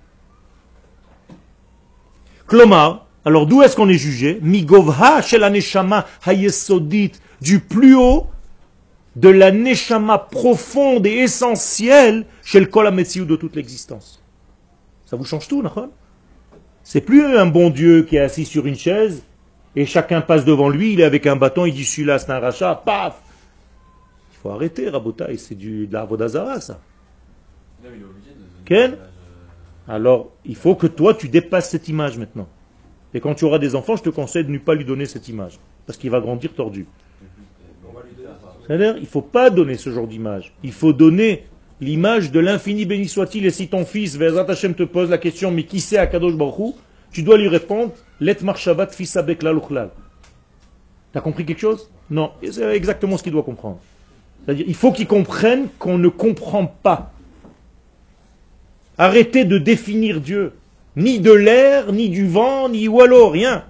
Klomar, alors d'où est-ce qu'on est jugé? Migovha shel haneshama hayesodit, du plus haut de la neshama profonde et essentielle chez le kol hametziut de toute l'existence. Ça vous change tout, d'accord? C'est plus un bon Dieu qui est assis sur une chaise et chacun passe devant lui, il est avec un bâton, il dit celui-là c'est un rachat, paf! Il faut arrêter, Rabotai, c'est du, de la avodah zara, ça. Là, il est obligé de Ken? Alors, il faut que toi, tu dépasses cette image maintenant. Et quand tu auras des enfants, je te conseille de ne pas lui donner cette image. Parce qu'il va grandir tordu. C'est-à-dire, il ne faut pas donner ce genre d'image. Il faut donner l'image de l'infini béni soit-il. Et si ton fils, Vezrat Hashem, te pose la question, mais qui c'est Akadosh Baruch Hu, tu dois lui répondre, Let Marshavat fils abek la luchlal. T'as compris quelque chose? Non, c'est exactement ce qu'il doit comprendre. C'est-à-dire, il faut qu'il comprenne qu'on ne comprend pas. Arrêtez de définir Dieu. Ni de l'air, ni du vent, ni wallo, rien.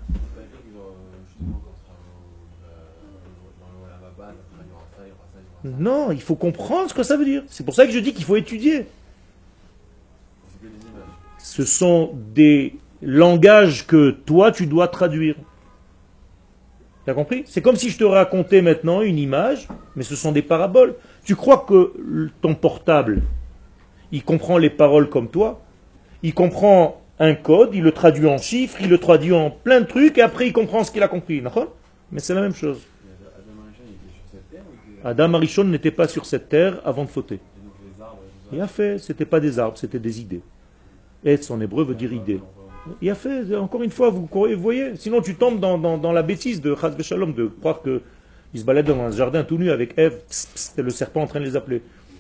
Non, il faut comprendre ce que ça veut dire. C'est pour ça que je dis qu'il faut étudier. Ce sont des langages que toi, tu dois traduire. Tu as compris? C'est comme si je te racontais maintenant une image, mais ce sont des paraboles. Tu crois que ton portable, il comprend les paroles comme toi, il comprend un code, il le traduit en chiffres, il le traduit en plein de trucs, et après il comprend ce qu'il a compris. Mais c'est la même chose. Adam Arishon n'était pas sur cette terre avant de fauter. Il a fait, c'était pas des arbres, c'était des idées. Etz en hébreu veut dire idée. Il a fait, encore une fois, vous voyez, sinon tu tombes dans, dans, dans la bêtise de Chaz Veshalom, de croire qu'ils se baladent dans un jardin tout nu avec Ève, c'était le serpent en train de les appeler.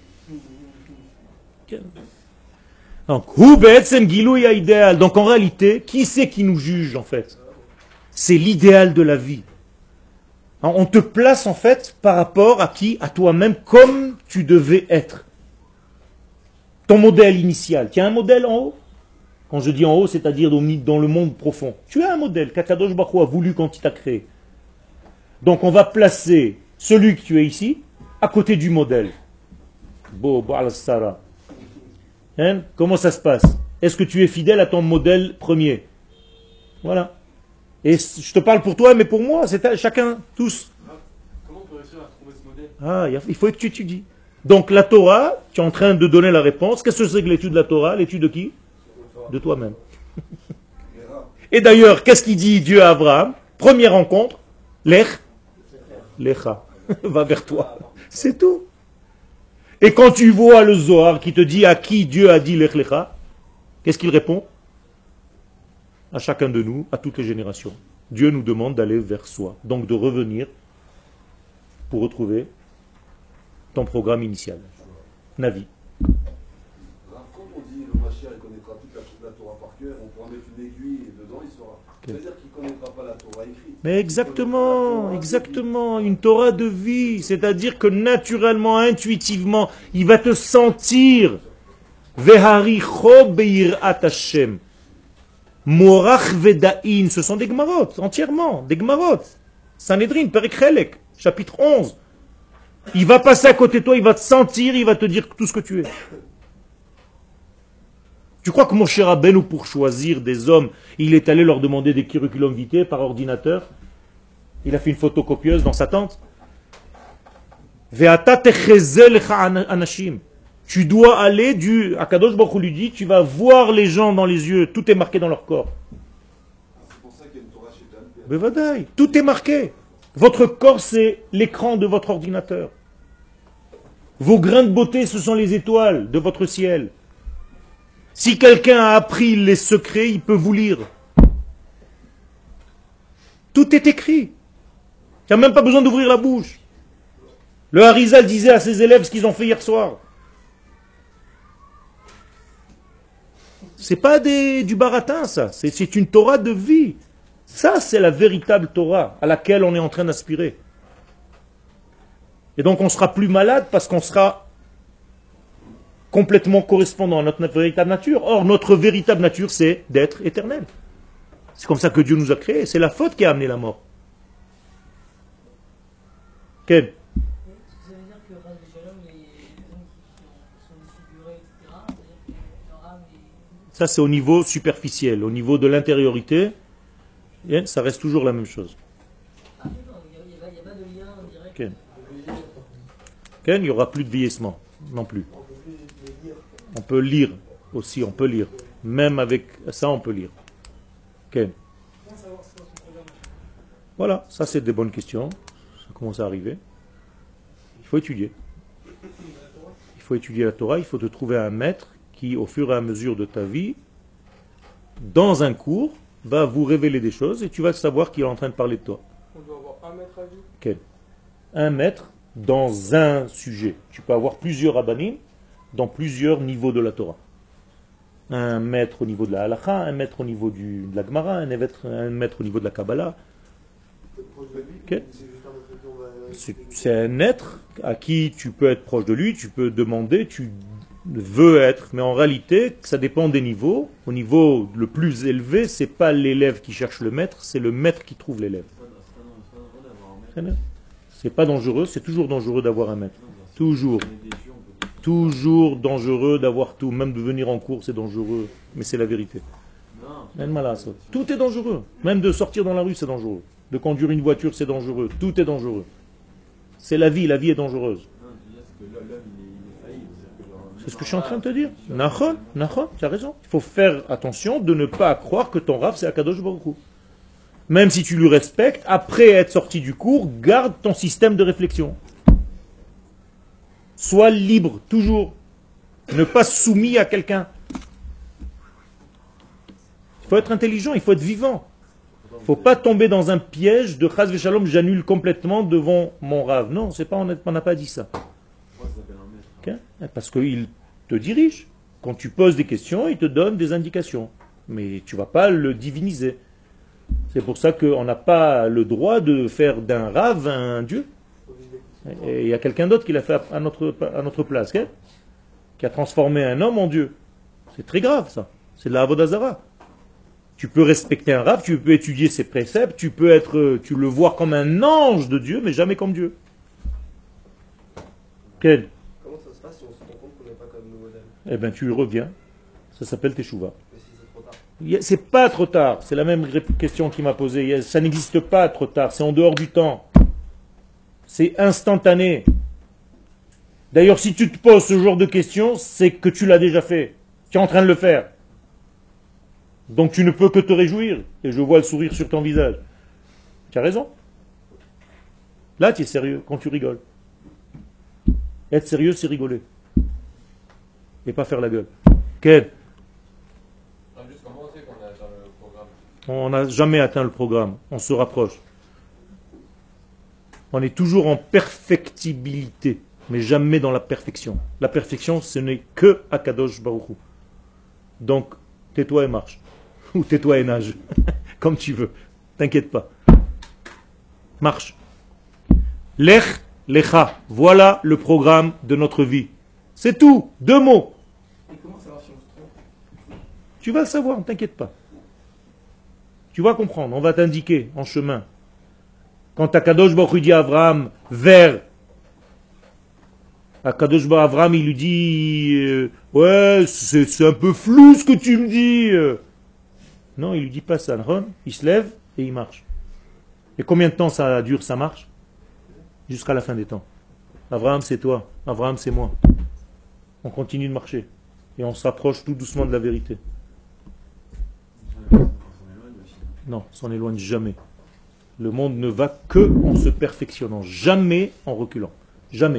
Donc, idéal. Donc en réalité, qui c'est qui nous juge en fait? C'est l'idéal de la vie. On te place en fait par rapport à qui? À toi-même, comme tu devais être. Ton modèle initial. Tu as un modèle en haut? Quand je dis en haut, c'est-à-dire dans le monde profond. Tu as un modèle qu'Akadosh Baruch Hu a voulu quand il t'a créé. Donc on va placer celui que tu es ici à côté du modèle. Bo, Baal Sara. Hein? Comment ça se passe? Est-ce que tu es fidèle à ton modèle premier? Voilà. Et je te parle pour toi, mais pour moi, c'est à chacun, tous. Comment on peut réussir à trouver ce modèle? Ah, il faut que tu étudies. Donc la Torah, tu es en train de donner la réponse. Qu'est-ce que c'est que l'étude de la Torah? L'étude de qui? De toi-même. Et d'ailleurs, qu'est-ce qu'il dit Dieu à Abraham? Première rencontre, Lech, Lecha, va vers toi. C'est tout. Et quand tu vois le Zohar qui te dit à qui Dieu a dit Lech Lecha, qu'est-ce qu'il répond? À chacun de nous, à toutes les générations. Dieu nous demande d'aller vers soi, donc de revenir pour retrouver ton programme initial. Navi. Alors, quand on dit le Mashiach connaîtra toute la, la Torah par cœur, on pourra mettre une aiguille et dedans il saura. C'est-à-dire qu'il ne connaîtra pas la Torah écrite. Mais exactement, exactement, une Torah de vie, c'est-à-dire que naturellement, intuitivement, il va te sentir. Veharicho beirat Hashem. Morach Vedaïn, ce sont des Gmarot, entièrement, des Gmarot. Sanhedrin, Perek Chelek, chapitre onze. Il va passer à côté de toi, il va te sentir, il va te dire tout ce que tu es. Tu crois que Moshe Rabbeinu, pour choisir des hommes, il est allé leur demander des curriculum vitae par ordinateur? Il a fait une photocopieuse dans sa tente. Ve'ata techezel lecha anashim. Tu dois aller du... Akadosh Baruch Hu lui dit, tu vas voir les gens dans les yeux, tout est marqué dans leur corps. C'est pour ça qu'il y a une Torah chez Dan. Bevadaï, tout est marqué. Votre corps, c'est l'écran de votre ordinateur. Vos grains de beauté, ce sont les étoiles de votre ciel. Si quelqu'un a appris les secrets, il peut vous lire. Tout est écrit. Tu n'as même pas besoin d'ouvrir la bouche. Le Harizal disait à ses élèves ce qu'ils ont fait hier soir. C'est pas des, du baratin, ça. C'est, c'est une Torah de vie. Ça, c'est la véritable Torah à laquelle on est en train d'aspirer. Et donc, on sera plus malade parce qu'on sera complètement correspondant à notre véritable nature. Or, notre véritable nature, c'est d'être éternel. C'est comme ça que Dieu nous a créés. C'est la faute qui a amené la mort. Ken? Ça veut dire que Chaz Veshalom, les gens qui sont défigurés, et cetera, c'est-à-dire que leur âme est... Ça, c'est au niveau superficiel. Au niveau de l'intériorité, ça reste toujours la même chose. Ah non, il n'y a, a, a pas de lien direct. Ken? Ken, il n'y aura plus de vieillissement, non plus. On peut lire aussi, on peut lire. Même avec ça, on peut lire. Ken? Voilà, ça c'est des bonnes questions. Ça commence à arriver. Il faut étudier. Il faut étudier la Torah, il faut te trouver un maître qui, au fur et à mesure de ta vie, dans un cours, va vous révéler des choses et tu vas savoir qu'il est en train de parler de toi. On doit avoir un mètre à vie. Quel? Un maître dans un sujet. Tu peux avoir plusieurs rabbanim dans plusieurs niveaux de la Torah. Un maître au niveau de la halakha, un maître au niveau du, de la Gemara, un maître, un maître au niveau de la Kabbalah. Okay. C'est c'est un être à qui tu peux être proche de lui, tu peux demander, tu veux être, mais en réalité, ça dépend des niveaux. Au niveau le plus élevé, c'est pas l'élève qui cherche le maître, c'est le maître qui trouve l'élève. C'est pas dangereux, c'est toujours dangereux d'avoir un maître. Toujours. Toujours dangereux d'avoir tout. Même de venir en cours, c'est dangereux. Mais c'est la vérité. Tout est dangereux. Même de sortir dans la rue, c'est dangereux. De conduire une voiture, c'est dangereux. Tout est dangereux. C'est la vie, la vie est dangereuse. C'est ce que je suis en train de te dire. Nachon, nachon, tu as raison. Il faut faire attention de ne pas croire que ton Rav, c'est Akadosh Baruch Hu. Même si tu le respectes, après être sorti du cours, garde ton système de réflexion. Sois libre, toujours. Ne pas soumis à quelqu'un. Il faut être intelligent, il faut être vivant. Il ne faut pas tomber dans un piège de Chaz Veshalom, j'annule complètement devant mon Rav. Non, c'est pas, on n'a pas dit ça. Okay? Parce qu'il te dirige. Quand tu poses des questions, il te donne des indications. Mais tu ne vas pas le diviniser. C'est pour ça qu'on n'a pas le droit de faire d'un Rav un Dieu. Et il y a quelqu'un d'autre qui l'a fait à notre, à notre place, okay? Qui a transformé un homme en Dieu. C'est très grave ça. C'est de la Avodah Zara. Tu peux respecter un Rav, tu peux étudier ses préceptes, tu peux être, tu le voir comme un ange de Dieu, mais jamais comme Dieu. Quel? Comment ça se passe si on se rend compte qu'on n'est pas comme nos modèles? Eh bien, tu reviens. Ça s'appelle Teshuvah. Mais si c'est trop tard. Il y a- C'est pas trop tard. C'est la même ré- question qu'il m'a posée. Il y a- Ça n'existe pas trop tard. C'est en dehors du temps. C'est instantané. D'ailleurs, si tu te poses ce genre de questions, c'est que tu l'as déjà fait. Tu es en train de le faire. Donc tu ne peux que te réjouir. Et je vois le sourire sur ton visage. Tu as raison. Là, tu es sérieux quand tu rigoles. Être sérieux, c'est rigoler. Et pas faire la gueule. Quel? Juste comment on sait qu'on a atteint le programme? On n'a jamais atteint le programme. On se rapproche. On est toujours en perfectibilité, mais jamais dans la perfection. La perfection, ce n'est que Akadosh Baruch Hu. Donc, tais-toi et marche. Ou tais-toi et nage. Comme tu veux. T'inquiète pas. Marche. Lech, lecha. Voilà le programme de notre vie. C'est tout. Deux mots. Et comment savoir si on se trompe? Tu vas le savoir, ne t'inquiète pas. Tu vas comprendre. On va t'indiquer en chemin. Quand Akadosh Baruch Hu dit à Abraham, vers, Akadosh Baruch Hu, Abraham, il lui dit, euh, ouais, c'est c'est un peu flou ce que tu me dis. euh. Non, il lui dit pas ça. Non, il se lève et il marche. Et combien de temps ça dure, ça marche? Jusqu'à la fin des temps. Abraham, c'est toi. Abraham, c'est moi. On continue de marcher. Et on s'approche tout doucement de la vérité. Non, on s'en éloigne jamais. Le monde ne va que en se perfectionnant, jamais en reculant. Jamais.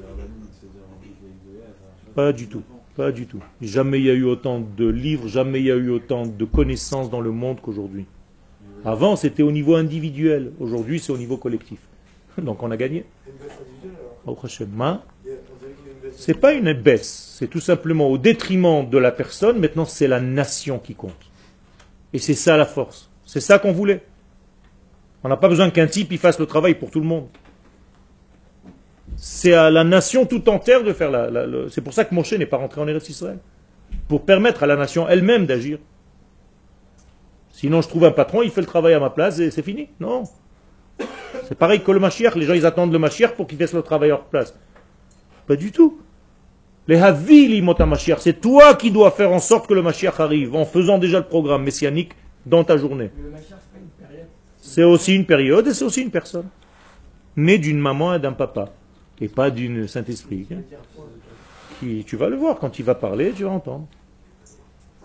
Pas du tout. Pas du tout. Jamais il y a eu autant de livres, jamais il y a eu autant de connaissances dans le monde qu'aujourd'hui. Avant, c'était au niveau individuel. Aujourd'hui, c'est au niveau collectif. Donc on a gagné. Une baisse individuelle alors. Baruch Hashem. Ma, Il y a- on dirait qu'il y a une baisse. c'est pas une baisse. C'est tout simplement au détriment de la personne. Maintenant, c'est la nation qui compte. Et c'est ça la force. C'est ça qu'on voulait. On n'a pas besoin qu'un type il fasse le travail pour tout le monde. C'est à la nation tout entière de faire la... la- le- C'est pour ça que Moshe n'est pas rentré en Eretz Israël. Pour permettre à la nation elle-même d'agir. Sinon, je trouve un patron, il fait le travail à ma place et c'est fini. Non. C'est pareil que le Mashiach. Les gens, ils attendent le Mashiach pour qu'il fasse le travail à leur place. Pas du tout. Les Havili Mota Mashiach, c'est toi qui dois faire en sorte que le Mashiach arrive, en faisant déjà le programme messianique dans ta journée. Mais le Mashiach, c'est pas une période. C'est aussi une période et c'est aussi une personne. Née d'une maman et d'un papa. Et pas d'une Saint-Esprit. hein. Qui, tu vas le voir, quand il va parler, tu vas entendre.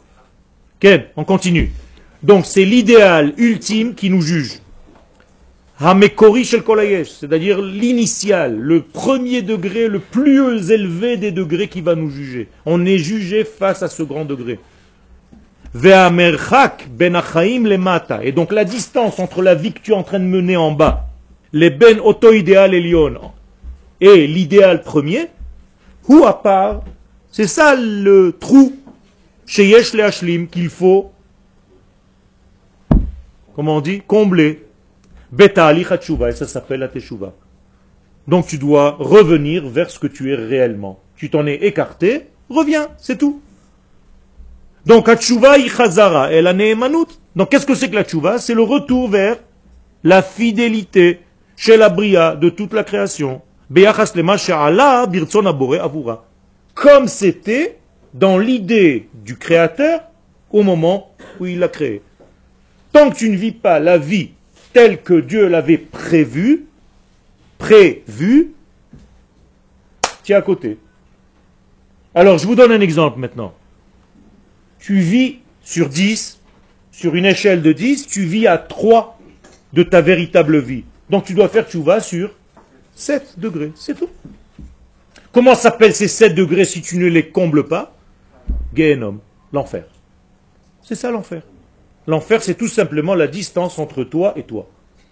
Ok, on continue. Donc c'est l'idéal ultime qui nous juge. Hamekori shel kol hayesh, c'est-à-dire l'initial, le premier degré, le plus élevé des degrés qui va nous juger. On est jugé face à ce grand degré. Ve'amerchak ben achaim lemata, et donc la distance entre la vie que tu es en train de mener en bas, les ben auto idéal elion, et l'idéal premier, ou à part, c'est ça le trou chez Yesh le Hashlim qu'il faut, comment on dit, combler. Beta ali et ça s'appelle la teshuva. Donc tu dois revenir vers ce que tu es réellement. Tu t'en es écarté, reviens, c'est tout. Donc Hatshuva ichazara et la neemanut. Donc qu'est-ce que c'est que la tshuva? C'est le retour vers la fidélité chez la bria de toute la création. Beyachas lema she'ala birtzon abore avura. Comme c'était dans l'idée du créateur au moment où il l'a créé. Tant que tu ne vis pas la vie telle que Dieu l'avait prévue, prévue, tu es à côté. Alors je vous donne un exemple maintenant. Tu vis sur dix, sur une échelle de dix, tu vis à trois de ta véritable vie. Donc tu dois faire tchouva sur sept degrés, c'est tout. Comment s'appellent ces sept degrés si tu ne les combles pas? Gehenom, l'enfer. C'est ça l'enfer. L'enfer, c'est tout simplement la distance entre toi et toi.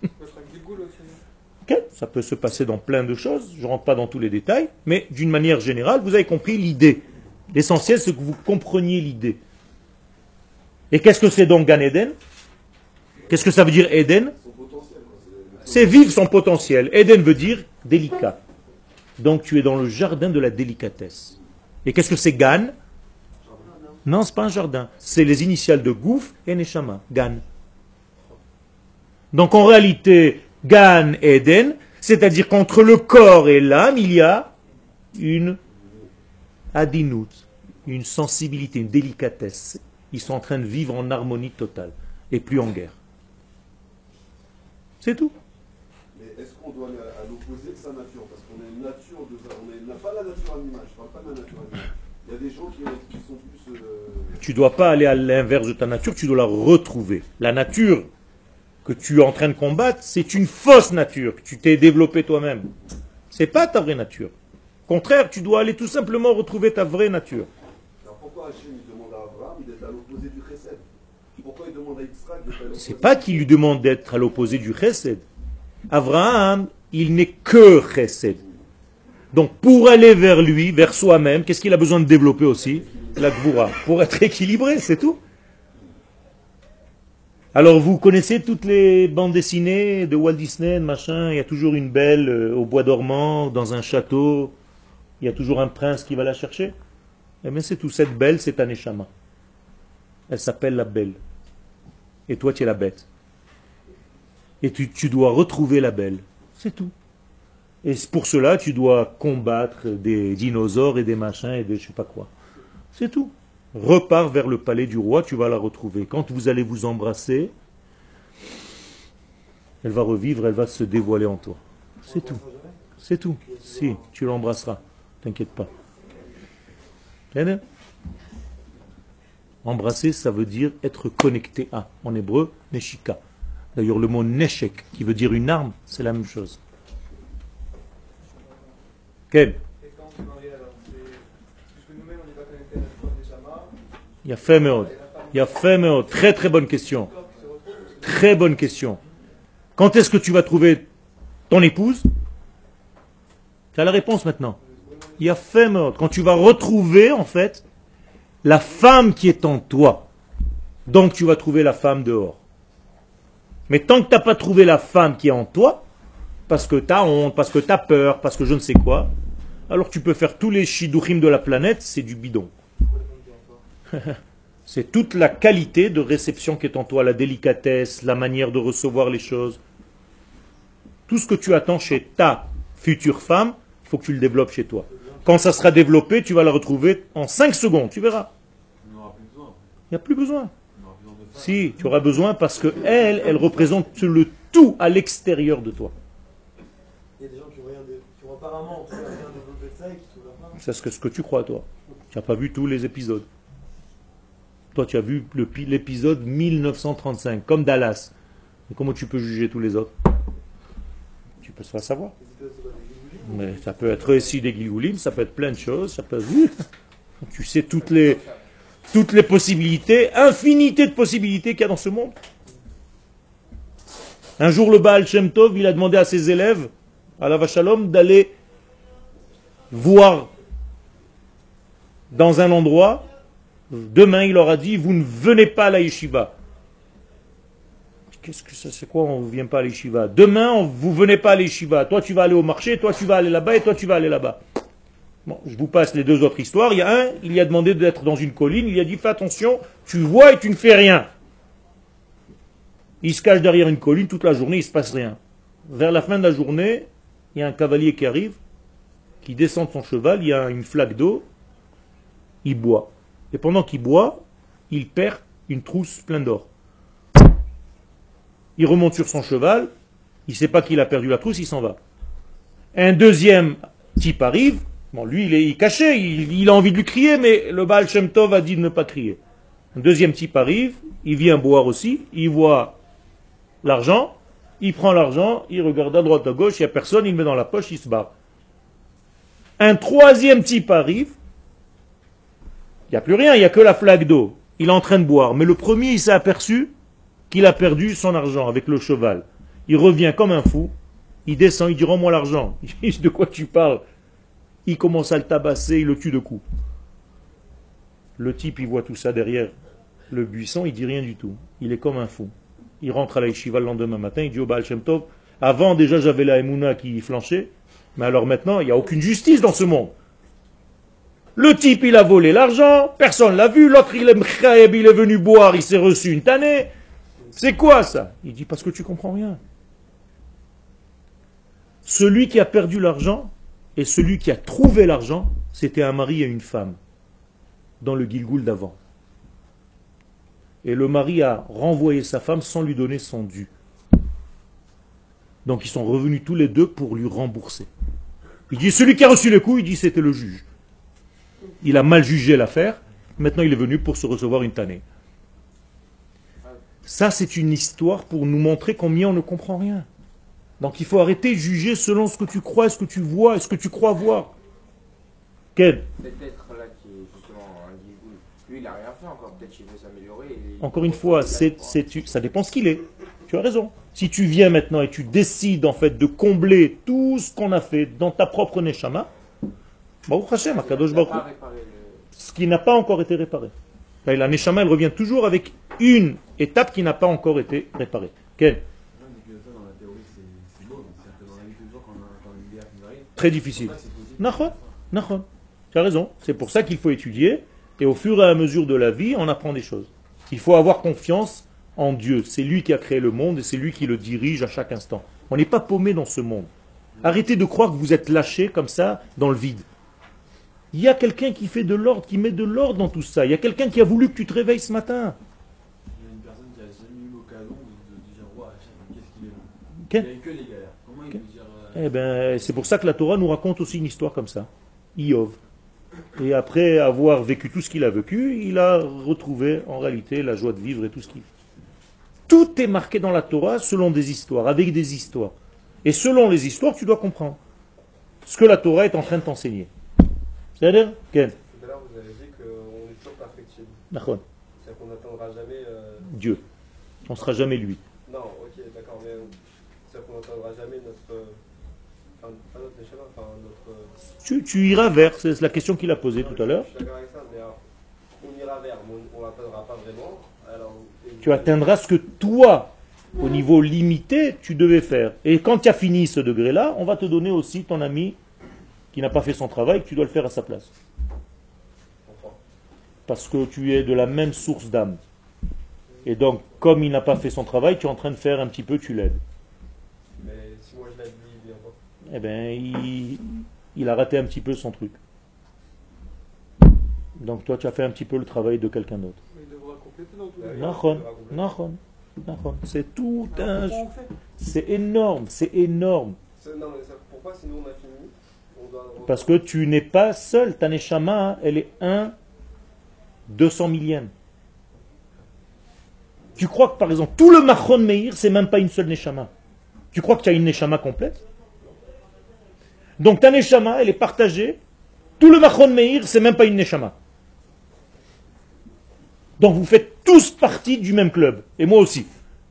Okay. Ça peut se passer dans plein de choses, je ne rentre pas dans tous les détails, mais d'une manière générale, vous avez compris l'idée. L'essentiel, c'est que vous compreniez l'idée. Et qu'est-ce que c'est donc Gan Eden? Qu'est-ce que ça veut dire Eden? C'est vivre son potentiel. Eden veut dire délicat. Donc tu es dans le jardin de la délicatesse. Et qu'est-ce que c'est Gan? Non, ce n'est pas un jardin. C'est les initiales de Gouf et Neshama. Gan. Donc en réalité, Gan Eden, c'est-à-dire qu'entre le corps et l'âme, il y a une adinout, une sensibilité, une délicatesse. Ils sont en train de vivre en harmonie totale et plus en guerre. C'est tout. Mais est-ce qu'on doit aller à l'opposé de sa nature? Parce qu'on a une nature, de, on n'a pas la nature animale, je ne parle pas de la nature animale. Il y a des gens qui, qui sont plus... Euh... Tu ne dois pas aller à l'inverse de ta nature, tu dois la retrouver. La nature que tu es en train de combattre, c'est une fausse nature que tu t'es développée toi-même. Ce n'est pas ta vraie nature. Au contraire, tu dois aller tout simplement retrouver ta vraie nature. Alors pourquoi Hachem il demande à Abraham d'être à l'opposé du chesed? Pourquoi il demande à Yitzhak d'être à l'opposé? C'est pas qu'il lui demande d'être à l'opposé du chesed. Abraham, il n'est que chesed. Donc pour aller vers lui, vers soi-même, qu'est-ce qu'il a besoin de développer aussi? La gvoura. Pour être équilibré, c'est tout. Alors vous connaissez toutes les bandes dessinées de Walt Disney, machin, il y a toujours une belle euh, au bois dormant, dans un château, il y a toujours un prince qui va la chercher. Eh bien c'est tout, cette belle, c'est un neshama. Elle s'appelle la belle. Et toi tu es la bête. Et tu, tu dois retrouver la belle. C'est tout. Et pour cela, tu dois combattre des dinosaures et des machins et des je sais pas quoi. C'est tout. Repars vers le palais du roi, tu vas la retrouver. Quand vous allez vous embrasser, elle va revivre, elle va se dévoiler en toi. C'est tout. C'est tout. Si, tu l'embrasseras. T'inquiète pas. Embrasser, ça veut dire être connecté à. En hébreu, neshika. D'ailleurs, le mot neshek, qui veut dire une arme, c'est la même chose. Quel? Il y a fait meod. Il y a fait meod. Très très bonne question. Très bonne question. Quand est-ce que tu vas trouver ton épouse? Tu as la réponse maintenant. Il y a fait meod. Quand tu vas retrouver en fait la femme qui est en toi. Donc tu vas trouver la femme dehors. Mais tant que tu n'as pas trouvé la femme qui est en toi, parce que tu as honte, parce que tu as peur, parce que je ne sais quoi, alors tu peux faire tous les shidduchim de la planète, c'est du bidon. C'est toute la qualité de réception qui est en toi, la délicatesse, la manière de recevoir les choses. Tout ce que tu attends chez ta future femme, il faut que tu le développes chez toi. Quand ça sera développé, tu vas la retrouver en cinq secondes, tu verras. Il n'y a plus besoin. Si, tu auras besoin parce que elle, elle représente le tout à l'extérieur de toi. Il y a des gens qui ont rien de, qui ont apparemment rien développé de ça et qui trouvent leur femme. C'est ce que, ce que tu crois, toi. Tu n'as pas vu tous les épisodes. Toi, tu as vu le- l'épisode mille neuf cent trente-cinq, comme Dallas. Mais comment tu peux juger tous les autres? Tu peux pas savoir. C'est pas- c'est pas des Gilgoulim. Mais ça peut être aussi des Gilgoulim, ça peut être plein de choses, ça peut Tu sais toutes les, toutes les possibilités, infinité de possibilités qu'il y a dans ce monde. Un jour, le Baal Shem Tov, il a demandé à ses élèves, à la Vachalom, d'aller voir dans un endroit. Demain, il leur a dit, vous ne venez pas à la yeshiva. Qu'est-ce que ça, c'est quoi, on ne vient pas à la yeshiva? Demain, on- vous ne venez pas à la yeshiva. Toi, tu vas aller au marché, toi, tu vas aller là-bas, et toi, tu vas aller là-bas. Bon, je vous passe les deux autres histoires. Il y a un, il lui a demandé d'être dans une colline, il lui a dit, fais attention, tu vois et tu ne fais rien. Il se cache derrière une colline toute la journée, il ne se passe rien. Vers la fin de la journée, il y a un cavalier qui arrive, qui descend de son cheval, il y a une flaque d'eau, il boit. Et pendant qu'il boit, il perd une trousse pleine d'or. Il remonte sur son cheval, il ne sait pas qu'il a perdu la trousse, il s'en va. Un deuxième type arrive, bon, lui il est, il est caché, il, il a envie de lui crier, mais le Baal Shem Tov a dit de ne pas crier. Un deuxième type arrive, il vient boire aussi, il voit l'argent, il prend l'argent, il regarde à droite à gauche, il n'y a personne, il le met dans la poche, il se barre. Un troisième type arrive, il n'y a plus rien, il n'y a que la flaque d'eau. Il est en train de boire, mais le premier il s'est aperçu qu'il a perdu son argent avec le cheval. Il revient comme un fou, il descend, il dit rends-moi l'argent. Il dit de quoi tu parles? Il commence à le tabasser, il le tue de coups. Le type il voit tout ça derrière le buisson, il dit rien du tout. Il est comme un fou. Il rentre à la yeshiva le lendemain matin, il dit au Baal Shem Tov, avant déjà j'avais la Emouna qui flanchait, mais alors maintenant il n'y a aucune justice dans ce monde. Le type il a volé l'argent, personne l'a vu, l'autre il est mchaeb, il est venu boire, il s'est reçu une tannée. C'est quoi ça? Il dit parce que tu comprends rien. Celui qui a perdu l'argent et celui qui a trouvé l'argent, c'était un mari et une femme dans le Gilgoul d'avant. Et le mari a renvoyé sa femme sans lui donner son dû. Donc ils sont revenus tous les deux pour lui rembourser. Il dit celui qui a reçu le coup, il dit c'était le juge. Il a mal jugé l'affaire, maintenant il est venu pour se recevoir une tannée. Ça c'est une histoire pour nous montrer combien on ne comprend rien. Donc il faut arrêter de juger selon ce que tu crois, ce que tu vois, ce que tu crois voir. Quel? Peut-être là qui est justement un Gilgoul, lui il n'a rien fait encore, peut-être qu'il veut s'améliorer. et- Encore une fois, c'est, c'est, tu- ça dépend ce qu'il est. Tu as raison. Si tu viens maintenant et tu décides en fait de combler tout ce qu'on a fait dans ta propre Neshama, Baruch Hashem, Akadosh Il n'a Baruch pas Hu, réparé le- ce qui n'a pas encore été réparé. Et la Neshama, elle revient toujours avec une étape qui n'a pas encore été réparée. Quelle? Non, mais que ça, dans la théorie, c'est c'est beau. Donc, c'est-à-dire que dans la vie de tous les jours, quand on a quand une guerre qui nous arrive, Très difficile. après, c'est possible. Nachon, nachon. Tu as raison. C'est pour ça qu'il faut étudier. Et au fur et à mesure de la vie, on apprend des choses. Il faut avoir confiance en Dieu. C'est lui qui a créé le monde et c'est lui qui le dirige à chaque instant. On n'est pas paumé dans ce monde. Arrêtez de croire que vous êtes lâché comme ça dans le vide. Il y a quelqu'un qui fait de l'ordre, qui met de l'ordre dans tout ça. Il y a quelqu'un qui a voulu que tu te réveilles ce matin. Il y a une personne qui a jamais eu l'occasion de, de dire ouais, qu'est-ce qu'il est bon. Quel- Il n'y a que les galères. Comment il Quel- peut dire. euh, Eh ben, c'est pour ça que la Torah nous raconte aussi une histoire comme ça. Iov. Et après avoir vécu tout ce qu'il a vécu, il a retrouvé en réalité la joie de vivre et tout ce qu'il Tout est marqué dans la Torah selon des histoires, avec des histoires. Et selon les histoires, tu dois comprendre ce que la Torah est en train de t'enseigner. C'est-à-dire Ken, Tout à l'heure, vous avez dit qu'on est toujours perfectible. Nachon, C'est-à-dire qu'on n'atteindra jamais. euh, Dieu. On ne sera jamais lui. Non, ok, d'accord, mais c'est-à-dire qu'on n'atteindra jamais notre. euh, Enfin, pas notre Neshama, enfin notre. euh, Tu, tu iras vers, c'est la question qu'il a posée tout à l'heure. Je suis d'accord avec ça, mais alors, on ira vers, mais on ne l'atteindra pas vraiment. Alors, et- Tu atteindras ce que toi, au niveau limité, tu devais faire. Et quand tu as fini ce degré-là, on va te donner aussi ton ami qui n'a pas fait son travail, que tu dois le faire à sa place. Pourquoi? Parce que tu es de la même source d'âme. Et donc, comme il n'a pas fait son travail, tu es en train de faire un petit peu, tu l'aides. Mais si moi je l'aide, lui, il vient pas. Eh bien, il, il a raté un petit peu son truc. Donc toi, tu as fait un petit peu le travail de quelqu'un d'autre. Mais il devra compléter dans tous Bah les oui. cas. Nachon, il va compléter. nachon, nachon. C'est tout un... Alors, comment on fait? C'est énorme, c'est énorme. C'est- Non, mais ça- pourquoi si nous on a fini, on doit. Parce que tu n'es pas seul. Ta neshama, hein, elle est un deux cents millième. Tu crois que par exemple, tout le Machon Meir, c'est même pas une seule neshama. Tu crois que tu as une neshama complète? Donc ta neshama, elle est partagée. Tout le Machon Meir, c'est même pas une neshama. Donc vous faites tous partie du même club. Et moi aussi.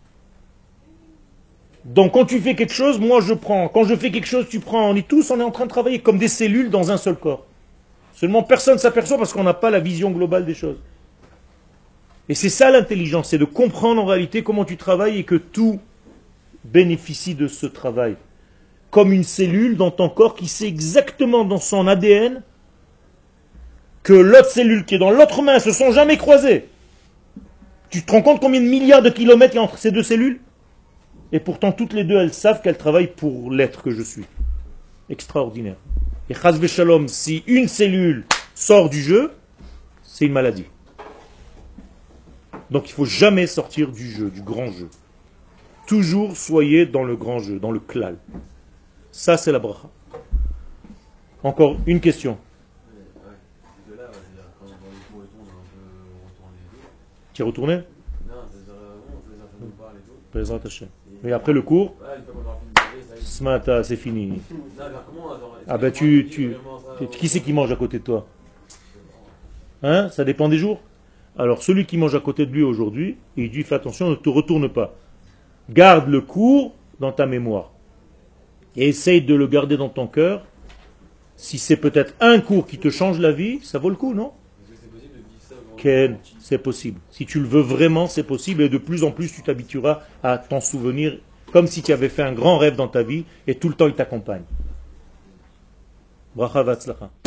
Donc quand tu fais quelque chose, moi je prends. Quand je fais quelque chose, tu prends. On est tous, on est en train de travailler comme des cellules dans un seul corps. Seulement personne ne s'aperçoit parce qu'on n'a pas la vision globale des choses. Et c'est ça l'intelligence, c'est de comprendre en réalité comment tu travailles et que tout bénéficie de ce travail. Comme une cellule dans ton corps qui sait exactement dans son A D N que l'autre cellule qui est dans l'autre main ne se sont jamais croisées. Tu te rends compte combien de milliards de kilomètres il y a entre ces deux cellules? Et pourtant toutes les deux elles savent qu'elles travaillent pour l'être que je suis. Extraordinaire. Et chas v'shalom, si une cellule sort du jeu, c'est une maladie. Donc il ne faut jamais sortir du jeu, du grand jeu. Toujours soyez dans le grand jeu, dans le klal. Ça c'est la bracha. Encore une question. Tu es retourné? Mais après le cours, ce matin c'est fini. Ah ben tu, tu, qui c'est qui mange à côté de toi? Hein? Ça dépend des jours. Alors celui qui mange à côté de lui aujourd'hui, il dit fais attention, ne te retourne pas. Garde le cours dans ta mémoire. Et essaye de le garder dans ton cœur. Si c'est peut-être un cours qui te change la vie, ça vaut le coup, non? Ken, c'est possible. Si tu le veux vraiment, c'est possible. Et de plus en plus, tu t'habitueras à t'en souvenir comme si tu avais fait un grand rêve dans ta vie et tout le temps il t'accompagne. Bracha v'atzlacha.